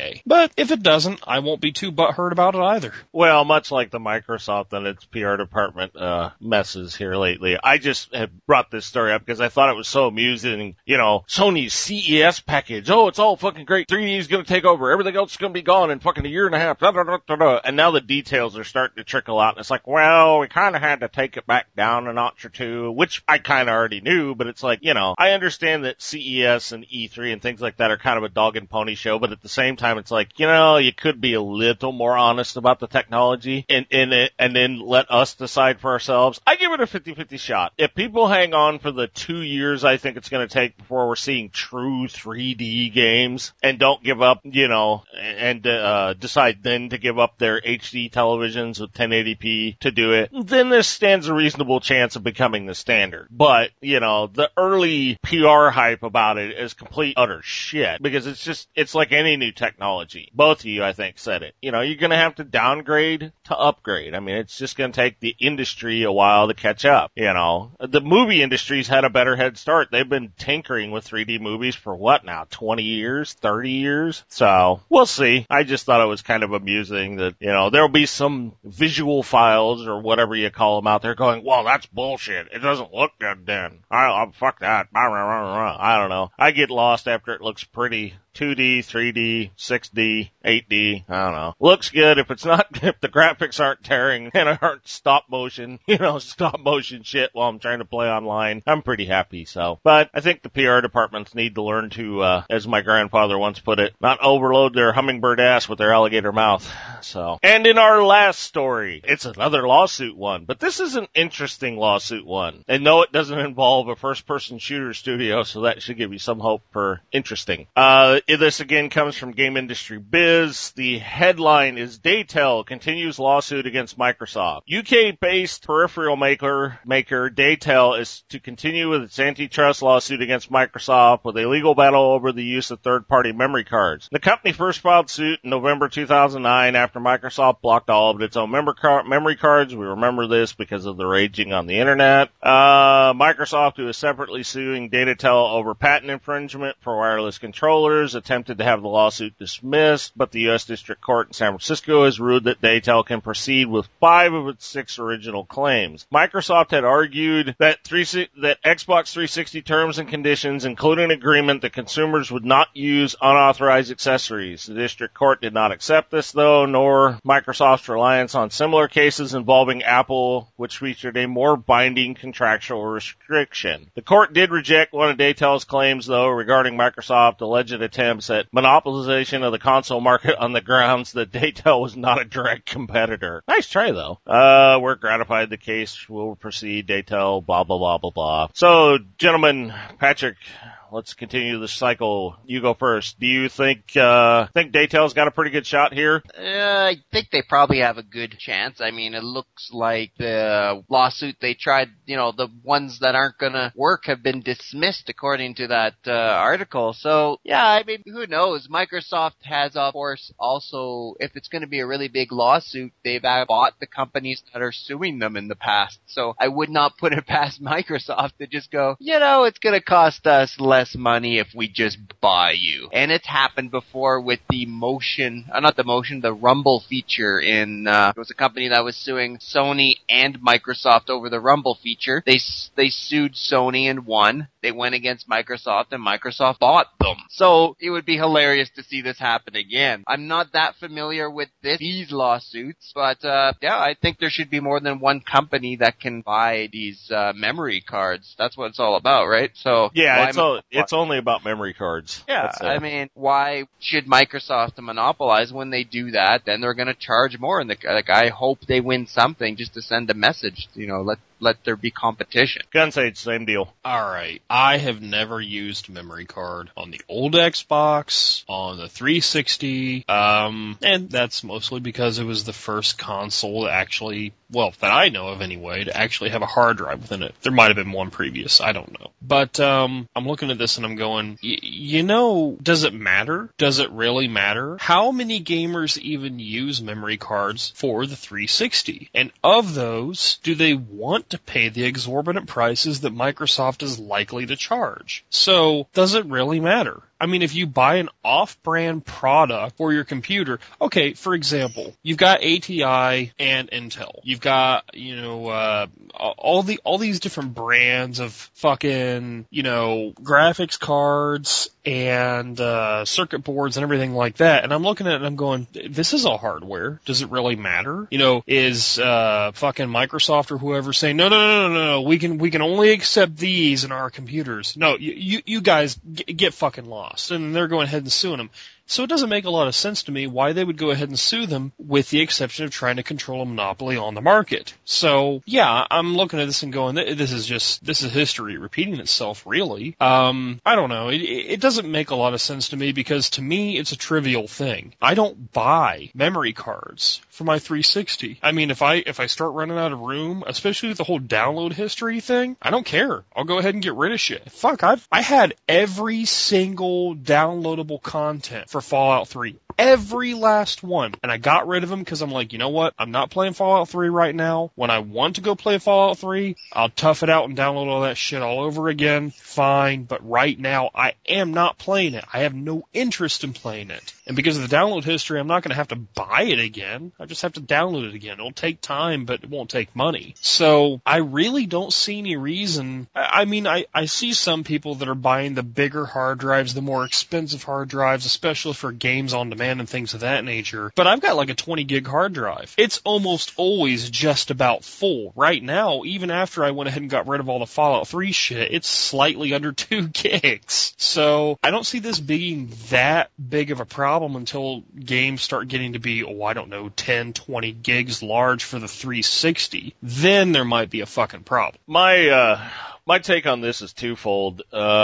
okay. But if it doesn't, I won't be too butthurt about it either. Well, much like the Microsoft and its PR department messes here lately, I just had brought this story up because I thought it was so amusing. You know, Sony's CES package. Oh, it's all fucking great. 3D is going to take over. Everything else is going to be gone in fucking a year and a half. And now the details are starting to trickle out. And it's like, well, we kind of had to take it back down a notch or two, which I kind of already knew. But it's like, you know, I understand that CES and E3 and things like that are kind of a dog and pony show. But at the same time, it's like, you know, you could be a little more honest about the technology and then let us decide for ourselves. I give it a 50-50 shot. If people hang on for the 2 years I think it's going to take before we're seeing true 3D games and don't give up, you know, and decide then to give up their HD televisions with 1080p to do it, then this stands a reasonable chance of becoming the standard. But, you know, the early PR hype about it is complete utter shit because it's like any new technology. Both of you, I think, said it. You know, you're going to have to downgrade to upgrade. I mean, it's just going to take the industry a while to catch up. You know, the movie industry's had a better head start. They've been tinkering with 3D movies for what now, 20 years, 30 years? So we'll see. I just thought it was kind of amusing that, you know, there'll be some visual files or whatever you call them out there going, well, that's bullshit. It doesn't look good then. I'll fuck that. I don't know. I get lost after it looks pretty. 2D, 3D, 6D, 8D, I don't know. Looks good if the graphics aren't tearing and aren't stop motion shit while I'm trying to play online. I'm pretty happy, so. But I think the PR departments need to learn to, as my grandfather once put it, not overload their hummingbird ass with their alligator mouth, so. And in our last story, it's another lawsuit one, but this is an interesting lawsuit one. And no, it doesn't involve a first-person shooter studio, so that should give you some hope for interesting. This again comes from Game Industry Biz. The headline is Daytel continues lawsuit against Microsoft. UK-based peripheral maker Daytel is to continue with its antitrust lawsuit against Microsoft with a legal battle over the use of third-party memory cards. The company first filed suit in November 2009 after Microsoft blocked all of its own memory cards. We remember this because of the raging on the internet. Microsoft, who is separately suing Daytel over patent infringement for wireless controllers, attempted to have the lawsuit dismissed, but the U.S. District Court in San Francisco has ruled that Daytel can proceed with 5 of its 6 original claims. Microsoft had argued that Xbox 360 terms and conditions include an agreement that consumers would not use unauthorized accessories. The District Court did not accept this, though, nor Microsoft's reliance on similar cases involving Apple, which featured a more binding contractual restriction. The court did reject one of Daytel's claims, though, regarding Microsoft's alleged attempts at monopolization of the console market on the grounds that Daytel was not a direct competitor. Nice try, though. We're gratified the case will proceed. Daytel, blah, blah, blah, blah, blah. So, gentlemen, Patrick, let's continue the cycle. You go first. Do you think Daytel's got a pretty good shot here? I think they probably have a good chance. I mean, it looks like the lawsuit they tried, you know, the ones that aren't gonna work have been dismissed according to that article. So, yeah, I mean, who knows? Microsoft has, of course, also, if it's gonna be a really big lawsuit, they've bought the companies that are suing them in the past. So I would not put it past Microsoft to just go, you know, it's gonna cost us less money if we just buy you. And it's happened before with the Rumble feature in, it was a company that was suing Sony and Microsoft over the Rumble feature. They sued Sony and won. They went against Microsoft and Microsoft bought them. So it would be hilarious to see this happen again. I'm not that familiar with these lawsuits, but yeah, I think there should be more than one company that can buy these memory cards. That's what it's all about, right? So yeah, it's only about memory cards. Yeah, I mean, why should Microsoft monopolize? When they do that, then they're going to charge more. And I hope they win something just to send a message. You know, let there be competition. Gunsage, same deal. All right. I have never used memory card on the old Xbox, on the 360, and that's mostly because it was the first console to actually, well, that I know of anyway, to actually have a hard drive within it. There might have been one previous, I don't know. But I'm looking at this and I'm going, you know, does it matter? Does it really matter? How many gamers even use memory cards for the 360? And of those, do they want to pay the exorbitant prices that Microsoft is likely to charge? So, does it really matter? I mean, if you buy an off-brand product for your computer, okay, for example, you've got ATI and Intel. You've got, all these different brands of fucking, graphics cards and circuit boards and everything like that. And I'm looking at it and I'm going, this is all hardware. Does it really matter? Is fucking Microsoft or whoever saying, no, we can only accept these in our computers. No, you guys get fucking lost. And they're going ahead and suing them. So it doesn't make a lot of sense to me why they would go ahead and sue them, with the exception of trying to control a monopoly on the market. So, yeah, I'm looking at this and going, this is history repeating itself, really. I don't know. It doesn't make a lot of sense to me, because to me, it's a trivial thing. I don't buy memory cards for my 360. I mean, if I start running out of room, especially with the whole download history thing, I don't care. I'll go ahead and get rid of shit. Fuck, I had every single downloadable content for Fallout 3. Every last one. And I got rid of them because I'm like, you know what? I'm not playing Fallout 3 right now. When I want to go play Fallout 3, I'll tough it out and download all that shit all over again. Fine. But right now, I am not playing it. I have no interest in playing it. And because of the download history, I'm not going to have to buy it again. I just have to download it again. It'll take time, but it won't take money. So I really don't see any reason. I mean, I see some people that are buying the bigger hard drives, the more expensive hard drives, especially for games on demand and things of that nature. But I've got like a 20 gig hard drive. It's almost always just about full. Right now, even after I went ahead and got rid of all the Fallout 3 shit, it's slightly under 2 gigs. So I don't see this being that big of a problem until games start getting to be, 10, 20 gigs large for the 360. Then there might be a fucking problem. My take on this is twofold.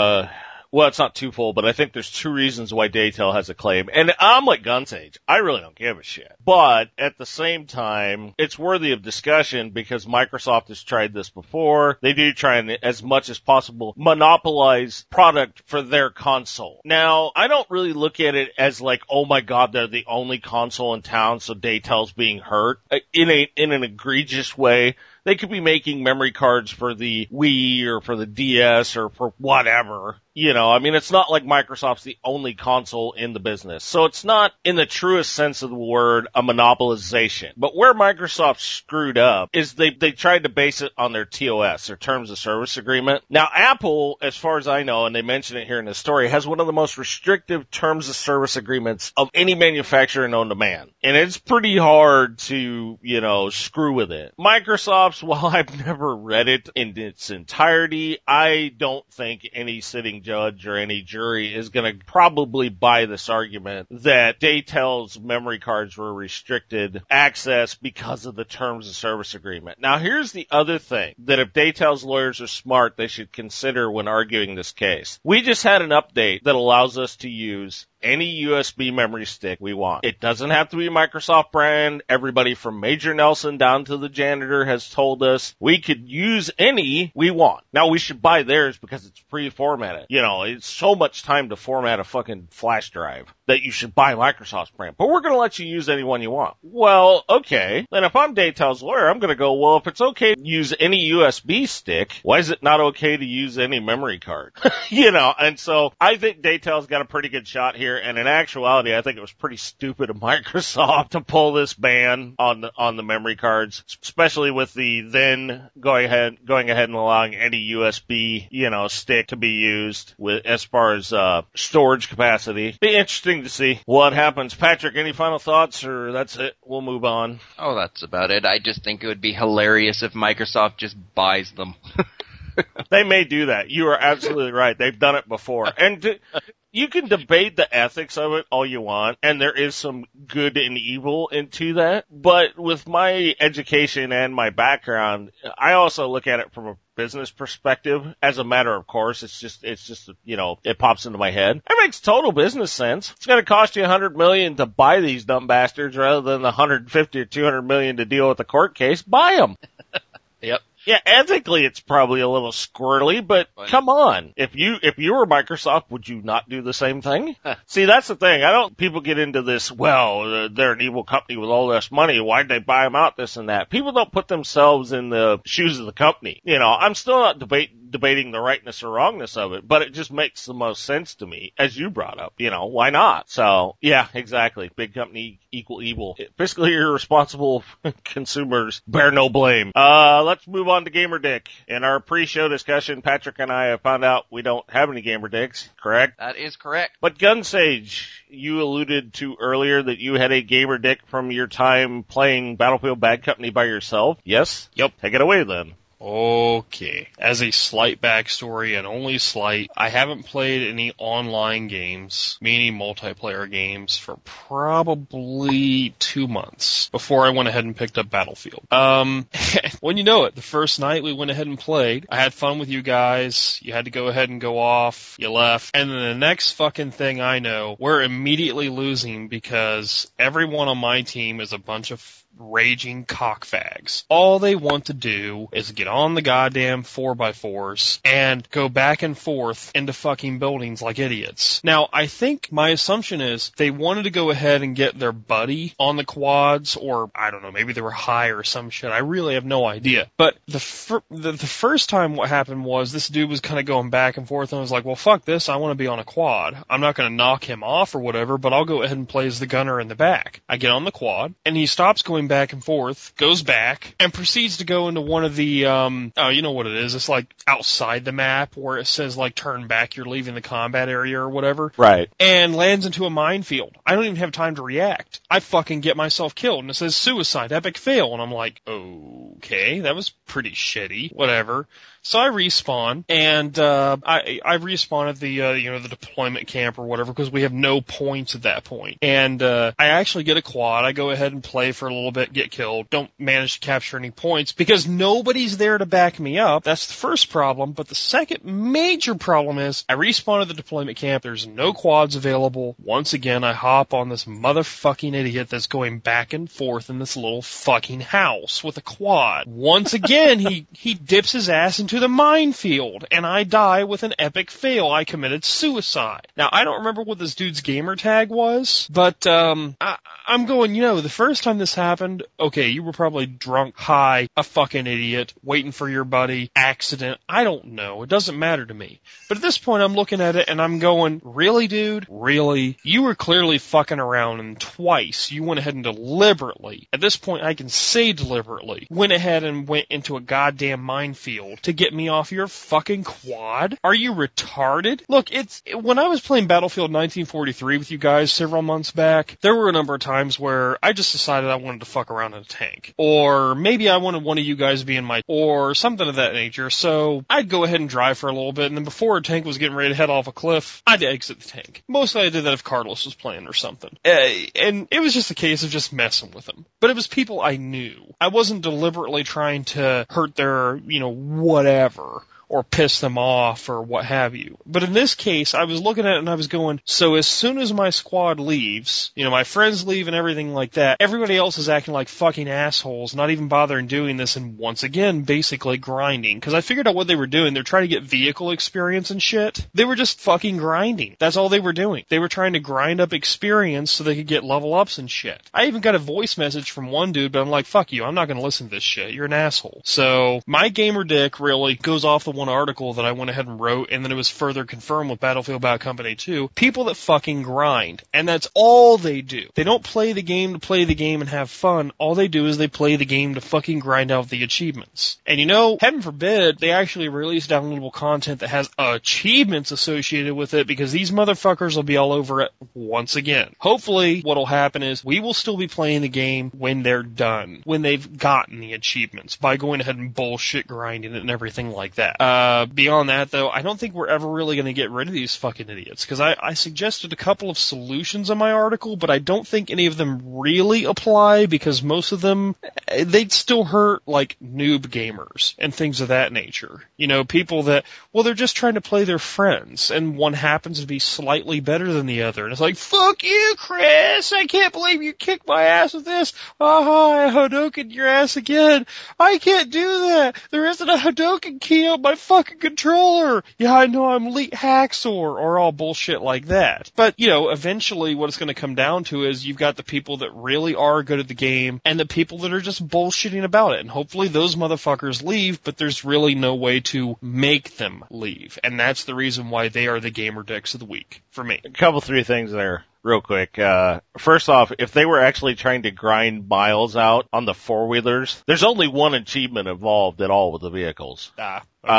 Well, it's not twofold, but I think there's two reasons why Daytel has a claim. And I'm like Gunsage. I really don't give a shit. But at the same time, it's worthy of discussion because Microsoft has tried this before. They do try and, as much as possible, monopolize product for their console. Now, I don't really look at it as like, oh my God, they're the only console in town, so Daytel's being hurt in an egregious way. They could be making memory cards for the Wii or for the DS or for whatever. It's not like Microsoft's the only console in the business. So it's not, in the truest sense of the word, a monopolization. But where Microsoft screwed up is they tried to base it on their TOS, their Terms of Service Agreement. Now, Apple, as far as I know, and they mention it here in the story, has one of the most restrictive Terms of Service Agreements of any manufacturer known to man. And it's pretty hard to, screw with it. Microsoft's, while I've never read it in its entirety, I don't think any sitting judge or any jury is going to probably buy this argument that Daytel's memory cards were restricted access because of the Terms of Service Agreement. Now, here's the other thing that if Daytel's lawyers are smart, they should consider when arguing this case. We just had an update that allows us to use any USB memory stick we want. It doesn't have to be Microsoft brand. Everybody from Major Nelson down to the janitor has told us we could use any we want. Now, we should buy theirs because it's pre-formatted. It's so much time to format a fucking flash drive that you should buy Microsoft's brand. But we're going to let you use any one you want. Well, okay. Then if I'm Daytel's lawyer, I'm going to go, well, if it's okay to use any USB stick, why is it not okay to use any memory card? And so I think Daytel's got a pretty good shot here. And in actuality, I think it was pretty stupid of Microsoft to pull this ban on the memory cards, especially with the then going ahead and allowing any USB, stick to be used with as far as storage capacity. Be interesting to see what happens. Patrick, any final thoughts, or that's it? We'll move on. Oh, that's about it. I just think it would be hilarious if Microsoft just buys them. They may do that. You are absolutely right. They've done it before. And you can debate the ethics of it all you want, and there is some good and evil into that. But with my education and my background, I also look at it from a business perspective as a matter of course. It's just, it pops into my head. It makes total business sense. It's going to cost you $100 million to buy these dumb bastards rather than the $150 or $200 million to deal with the court case. Buy them. Yep. Yeah, ethically it's probably a little squirrely, but come on. If you were Microsoft, would you not do the same thing? See, that's the thing. People get into this, they're an evil company with all this money. Why'd they buy them out, this and that? People don't put themselves in the shoes of the company. I'm still not debating the rightness or wrongness of it, but it just makes the most sense to me, as you brought up. Why not? So, yeah, exactly. Big company equal evil. Fiscally irresponsible consumers bear no blame. Let's move on to GamerDick. In our pre-show discussion, Patrick and I have found out we don't have any GamerDicks, correct? That is correct. But Gunsage, you alluded to earlier that you had a GamerDick from your time playing Battlefield Bad Company by yourself. Yes? Yep. Take it away then. Okay. As a slight backstory, and only slight, I haven't played any online games, meaning multiplayer games, for probably 2 months before I went ahead and picked up Battlefield. When you know it, the first night we went ahead and played. I had fun with you guys. You had to go ahead and go off. You left. And then the next fucking thing I know, we're immediately losing because everyone on my team is a bunch of raging cockfags. All they want to do is get on the goddamn 4x4s and go back and forth into fucking buildings like idiots. Now, I think my assumption is they wanted to go ahead and get their buddy on the quads, or I don't know, maybe they were high or some shit. I really have no idea. But the first time what happened was this dude was kind of going back and forth and I was like, well, fuck this. I want to be on a quad. I'm not going to knock him off or whatever, but I'll go ahead and play as the gunner in the back. I get on the quad and he stops going back and forth, goes back, and proceeds to go into one of the, you know what it is. It's like outside the map where it says like turn back, you're leaving the combat area or whatever. Right. And lands into a minefield. I don't even have time to react. I fucking get myself killed and it says suicide, epic fail. And I'm like, okay, that was pretty shitty. Whatever. So I respawn, and I respawn at the the deployment camp or whatever because we have no points at that point. And I actually get a quad. I go ahead and play for a little bit, get killed, don't manage to capture any points because nobody's there to back me up. That's the first problem. But the second major problem is I respawn at the deployment camp. There's no quads available. Once again, I hop on this motherfucking idiot that's going back and forth in this little fucking house with a quad. Once again, he dips his ass into the minefield, and I die with an epic fail. I committed suicide. Now, I don't remember what this dude's gamer tag was, but I'm going, the first time this happened, okay, you were probably drunk, high, a fucking idiot, waiting for your buddy, accident, I don't know. It doesn't matter to me. But at this point, I'm looking at it, and I'm going, really, dude? Really? You were clearly fucking around, and twice you went ahead and deliberately, at this point I can say deliberately, went ahead and went into a goddamn minefield to get me off your fucking quad? Are you retarded? Look, when I was playing Battlefield 1943 with you guys several months back, there were a number of times where I just decided I wanted to fuck around in a tank. Or maybe I wanted one of you guys to be in my, or something of that nature. So I'd go ahead and drive for a little bit, and then before a tank was getting ready to head off a cliff, I'd exit the tank. Mostly I did that if Carlos was playing or something. And it was just a case of just messing with them. But it was people I knew. I wasn't deliberately trying to hurt their, whatever, or piss them off or what have you. But in this case, I was looking at it and I was going, so as soon as my squad leaves, my friends leave and everything like that, everybody else is acting like fucking assholes, not even bothering doing this, and once again, basically grinding. Because I figured out what they were doing. They're trying to get vehicle experience and shit. They were just fucking grinding. That's all they were doing. They were trying to grind up experience so they could get level ups and shit. I even got a voice message from one dude, but I'm like, fuck you, I'm not going to listen to this shit. You're an asshole. So my gamer dick really goes off the one article that I went ahead and wrote, and then it was further confirmed with Battlefield Bad Company 2. People that fucking grind. And that's all they do. They don't play the game to play the game and have fun. All they do is they play the game to fucking grind out the achievements. And heaven forbid, they actually release downloadable content that has achievements associated with it, because these motherfuckers will be all over it once again. Hopefully, what'll happen is we will still be playing the game when they're done, when they've gotten the achievements, by going ahead and bullshit grinding it and everything like that. Beyond that, though, I don't think we're ever really going to get rid of these fucking idiots, because I suggested a couple of solutions in my article, but I don't think any of them really apply, because most of them, they'd still hurt, like, noob gamers and things of that nature. People that, well, they're just trying to play their friends, and one happens to be slightly better than the other, and it's like, fuck you, Chris! I can't believe you kicked my ass with this! I Hadouken your ass again! I can't do that! There isn't a Hadouken key on my my fucking controller. Yeah, I know I'm Elite Hacksaw, or all bullshit like that. But, eventually what it's going to come down to is you've got the people that really are good at the game and the people that are just bullshitting about it. And hopefully those motherfuckers leave, but there's really no way to make them leave. And that's the reason why they are the Gamer Dicks of the Week, for me. A couple, three things there. Real quick. First off, if they were actually trying to grind miles out on the four-wheelers, there's only one achievement involved at all with the vehicles. Okay.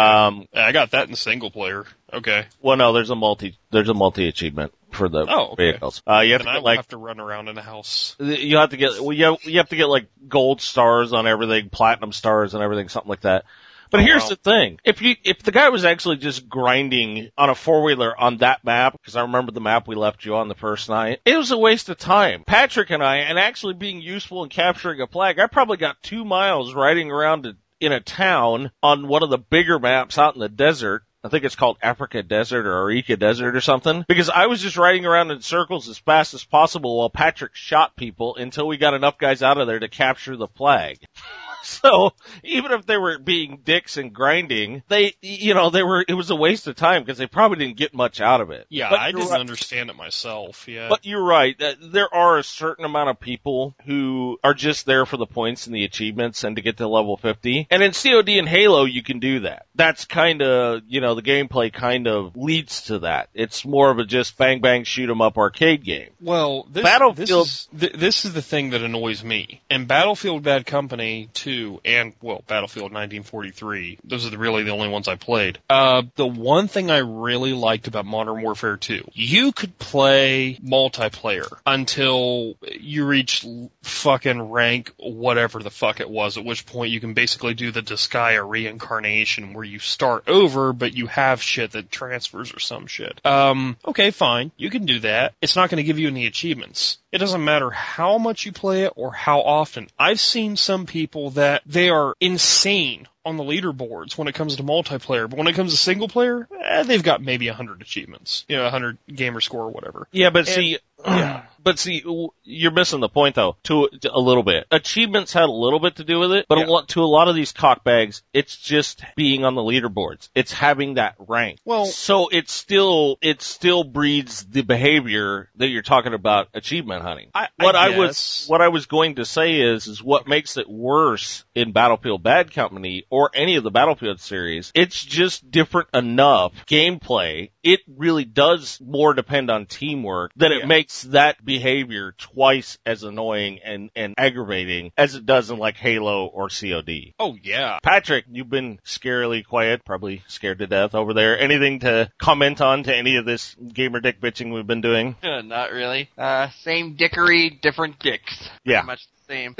I got that in single player. Okay. Well, no, there's a multi achievement for the vehicles. You have then to get have to run around in a house. You have to get, you have to get like gold stars on everything, platinum stars and everything, something like that. But here's the thing. If the guy was actually just grinding on a four-wheeler on that map, because I remember the map we left you on the first night, it was a waste of time. Patrick and I, and actually being useful in capturing a flag, I probably got 2 miles riding around in a town on one of the bigger maps out in the desert. I think it's called Africa Desert or Arica Desert or something, because I was just riding around in circles as fast as possible while Patrick shot people until we got enough guys out of there to capture the flag. So, even if they were being dicks and grinding, it was a waste of time because they probably didn't get much out of it. Yeah, I didn't understand it myself, yeah. But you're right. There are a certain amount of people who are just there for the points and the achievements and to get to level 50. And in COD and Halo, you can do that. That's kind of, the gameplay kind of leads to that. It's more of a just bang bang shoot 'em up arcade game. Well, this is the thing that annoys me. And Battlefield Bad Company 2 and, Battlefield 1943. Those are really the only ones I played. The one thing I really liked about Modern Warfare 2, you could play multiplayer until you reach fucking rank whatever the fuck it was, at which point you can basically do the Disgaea reincarnation where you start over, but you have shit that transfers or some shit. Okay, fine. You can do that. It's not going to give you any achievements. It doesn't matter how much you play it or how often. I've seen some people that they are insane on the leaderboards when it comes to multiplayer, but when it comes to single player, they've got maybe 100 achievements, 100 gamer score or whatever. Yeah, but see, you're missing the point though, to a little bit. Achievements had a little bit to do with it, but to a lot of these cockbags, it's just being on the leaderboards. It's having that rank. Well, so it still breeds the behavior that you're talking about achievement hunting. What I was going to say is what makes it worse in Battlefield Bad Company or any of the Battlefield series, it's just different enough gameplay. It really does more depend on teamwork that it makes that behavior twice as annoying and aggravating as it does in like Halo or COD. Oh yeah. Patrick, you've been scarily quiet, probably scared to death over there. Anything to comment on to any of this gamer dick bitching we've been doing? Not really. Same dickery, different dicks. Yeah. Pretty much the same.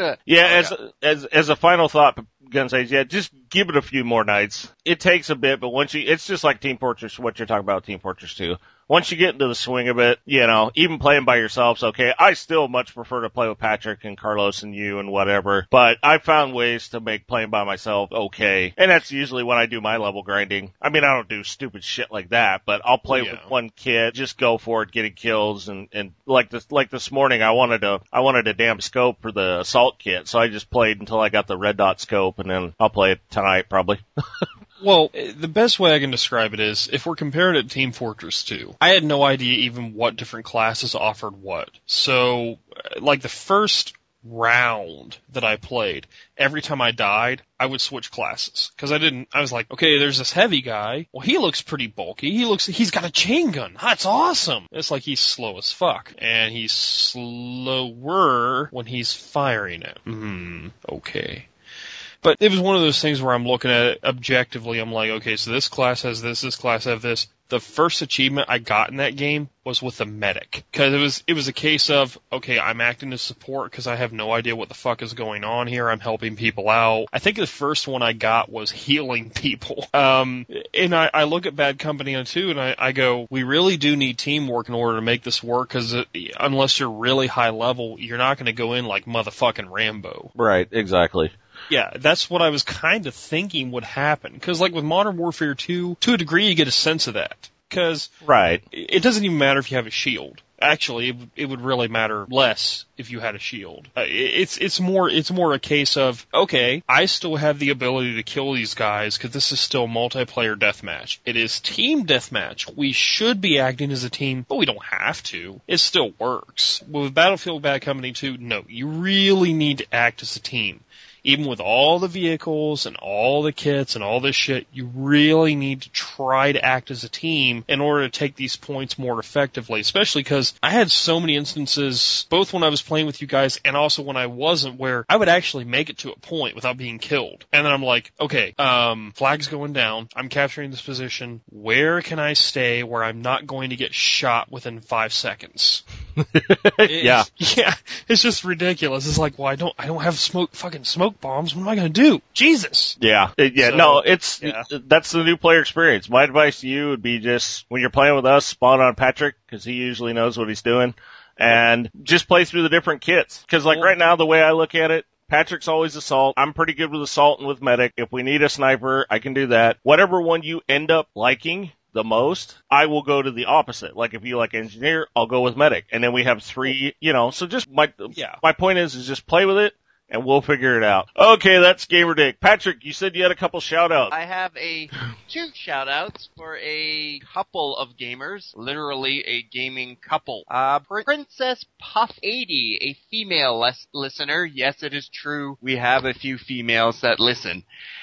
As a final thought, Gunsize, just give it a few more nights. It takes a bit, but it's just like Team Fortress, what you're talking about, Team Fortress 2. Once you get into the swing of it, even playing by yourself's okay. I still much prefer to play with Patrick and Carlos and you and whatever, but I found ways to make playing by myself okay. And that's usually when I do my level grinding. I mean, I don't do stupid shit like that, but I'll play with one kid, just go for it, getting kills, and like this morning, I wanted a damn scope for the assault kit, so I just played until I got the red dot scope, and then I'll play it tonight probably. Well, the best way I can describe it is, if we're comparing it to Team Fortress 2, I had no idea even what different classes offered what. So, like the first round that I played, every time I died, I would switch classes. Cause I was like, okay, there's this heavy guy. Well, he looks pretty bulky. He's got a chain gun. That's awesome. It's like he's slow as fuck. And he's slower when he's firing it. Okay. But it was one of those things where I'm looking at it objectively. I'm like, okay, so this class has this class has this. The first achievement I got in that game was with the medic. Cause it was a case of, okay, I'm acting as support because I have no idea what the fuck is going on here. I'm helping people out. I think the first one I got was healing people. And I look at Bad Company 2 and I go, we really do need teamwork in order to make this work, cause unless you're really high level, you're not going to go in like motherfucking Rambo. Right, exactly. Yeah, that's what I was kind of thinking would happen. Because, like, with Modern Warfare 2, to a degree, you get a sense of that. Because it doesn't even matter if you have a shield. Actually, it would really matter less if you had a shield. It's more a case of, okay, I still have the ability to kill these guys because this is still multiplayer deathmatch. It is team deathmatch. We should be acting as a team, but we don't have to. It still works. With Battlefield Bad Company 2, no, you really need to act as a team. Even with all the vehicles and all the kits and all this shit, you really need to try to act as a team in order to take these points more effectively, especially because I had so many instances, both when I was playing with you guys and also when I wasn't, where I would actually make it to a point without being killed. And then I'm like, okay, flag's going down. I'm capturing this position. Where can I stay where I'm not going to get shot within 5 seconds? Yeah. Yeah, it's just ridiculous. It's like, well, I don't have fucking smoke bombs. What am I going to do? Jesus. Yeah. That's the new player experience. My advice to you would be just, when you're playing with us, spawn on Patrick, because he usually knows what he's doing, and just play through the different kits. Because right now, the way I look at it, Patrick's always assault. I'm pretty good with assault and with medic. If we need a sniper, I can do that. Whatever one you end up liking the most, I will go to the opposite. Like if you like engineer, I'll go with medic. And then we have 3, so just my point is just play with it and we'll figure it out. Okay, that's Gamer Dick. Patrick, you said you had a couple shout outs. I have 2 shout outs for a couple of gamers, literally a gaming couple. Princess Puff 80, a female listener. Yes, it is true. We have a few females that listen.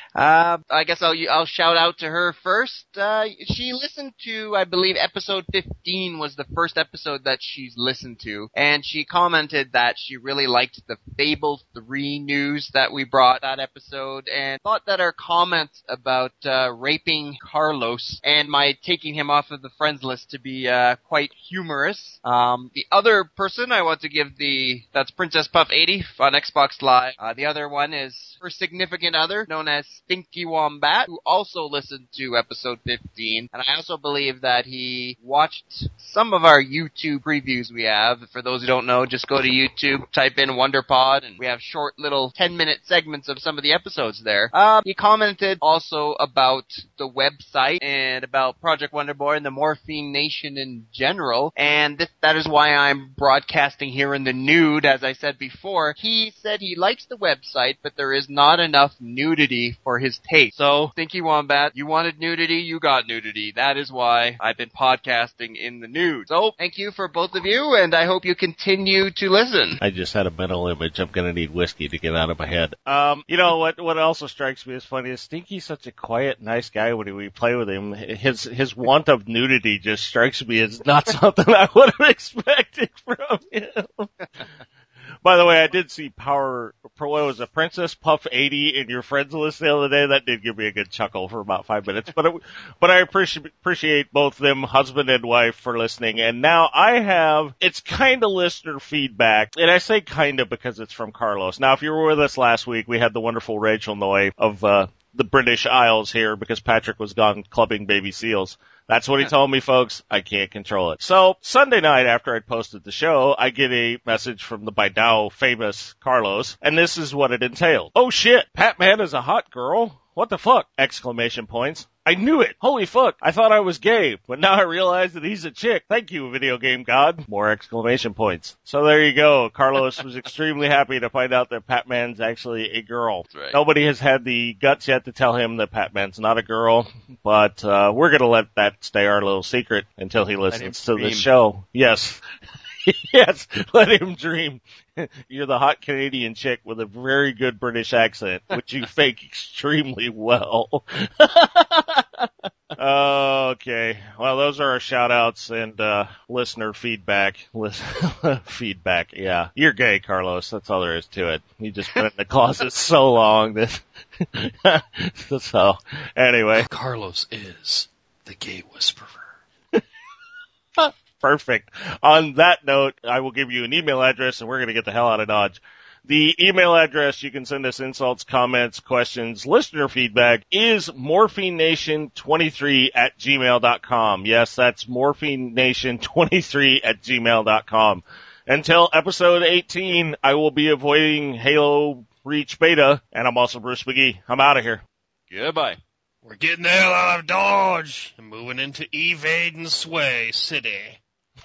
I guess I'll shout out to her first. She listened to, I believe, episode 15 was the first episode that she's listened to, and she commented that she really liked the Fable 3 news that we brought that episode, and thought that our comments about raping Carlos and my taking him off of the friends list to be quite humorous. The other person I want to give that's Princess Puff 80 on Xbox Live. The other one is her significant other, known as Stinky Wombat, who also listened to episode 15, and I also believe that he watched some of our YouTube previews we have. For those who don't know, just go to YouTube, type in WonderPod, and we have short little 10-minute segments of some of the episodes there. He commented also about the website and about Project Wonderboy and the Morphine Nation in general, and that is why I'm broadcasting here in the nude, as I said before. He said he likes the website, but there is not enough nudity for his taste. So, Stinky Wombat, you wanted nudity, you got nudity. That is why I've been podcasting in the nude. So, thank you for both of you, and I hope you continue to listen. I just had a mental image. I'm going to need whiskey to get out of my head. What also strikes me as funny is Stinky's such a quiet, nice guy when we play with him. His want of nudity just strikes me as not something I would have expected from him. By the way, I did see Princess Puff 80 in your friends list the other day. That did give me a good chuckle for about 5 minutes. But I appreciate both them, husband and wife, for listening. And now it's kind of listener feedback. And I say kind of because it's from Carlos. Now, if you were with us last week, we had the wonderful Rachel Noy of the British Isles here because Patrick was gone clubbing baby seals. That's what he told me, folks. I can't control it. So, Sunday night after I'd posted the show, I get a message from the by now famous Carlos, and this is what it entailed. Oh shit, Pat-Man is a hot girl? What the fuck? Exclamation points. I knew it. Holy fuck. I thought I was gay, but now I realize that he's a chick. Thank you, video game god. More exclamation points. So there you go. Carlos was extremely happy to find out that Pat-Man's actually a girl. That's right. Nobody has had the guts yet to tell him that Pat-Man's not a girl, but we're going to let that stay our little secret until he listens to the show. Yes. Yes, let him dream. You're the hot Canadian chick with a very good British accent, which you fake extremely well. Okay. Well, those are our shout outs and listener feedback. Feedback, yeah. You're gay, Carlos. That's all there is to it. You just been in the closet so long that so anyway. Carlos is the gay whisperer. Perfect. On that note, I will give you an email address and we're going to get the hell out of Dodge. The email address you can send us insults, comments, questions, listener feedback is morphinenation23@gmail.com. Yes, that's morphinenation23@gmail.com. Until episode 18, I will be avoiding Halo Reach Beta, and I'm also Bruce McGee. I'm out of here. Goodbye. We're getting the hell out of Dodge and moving into Evade and Sway City.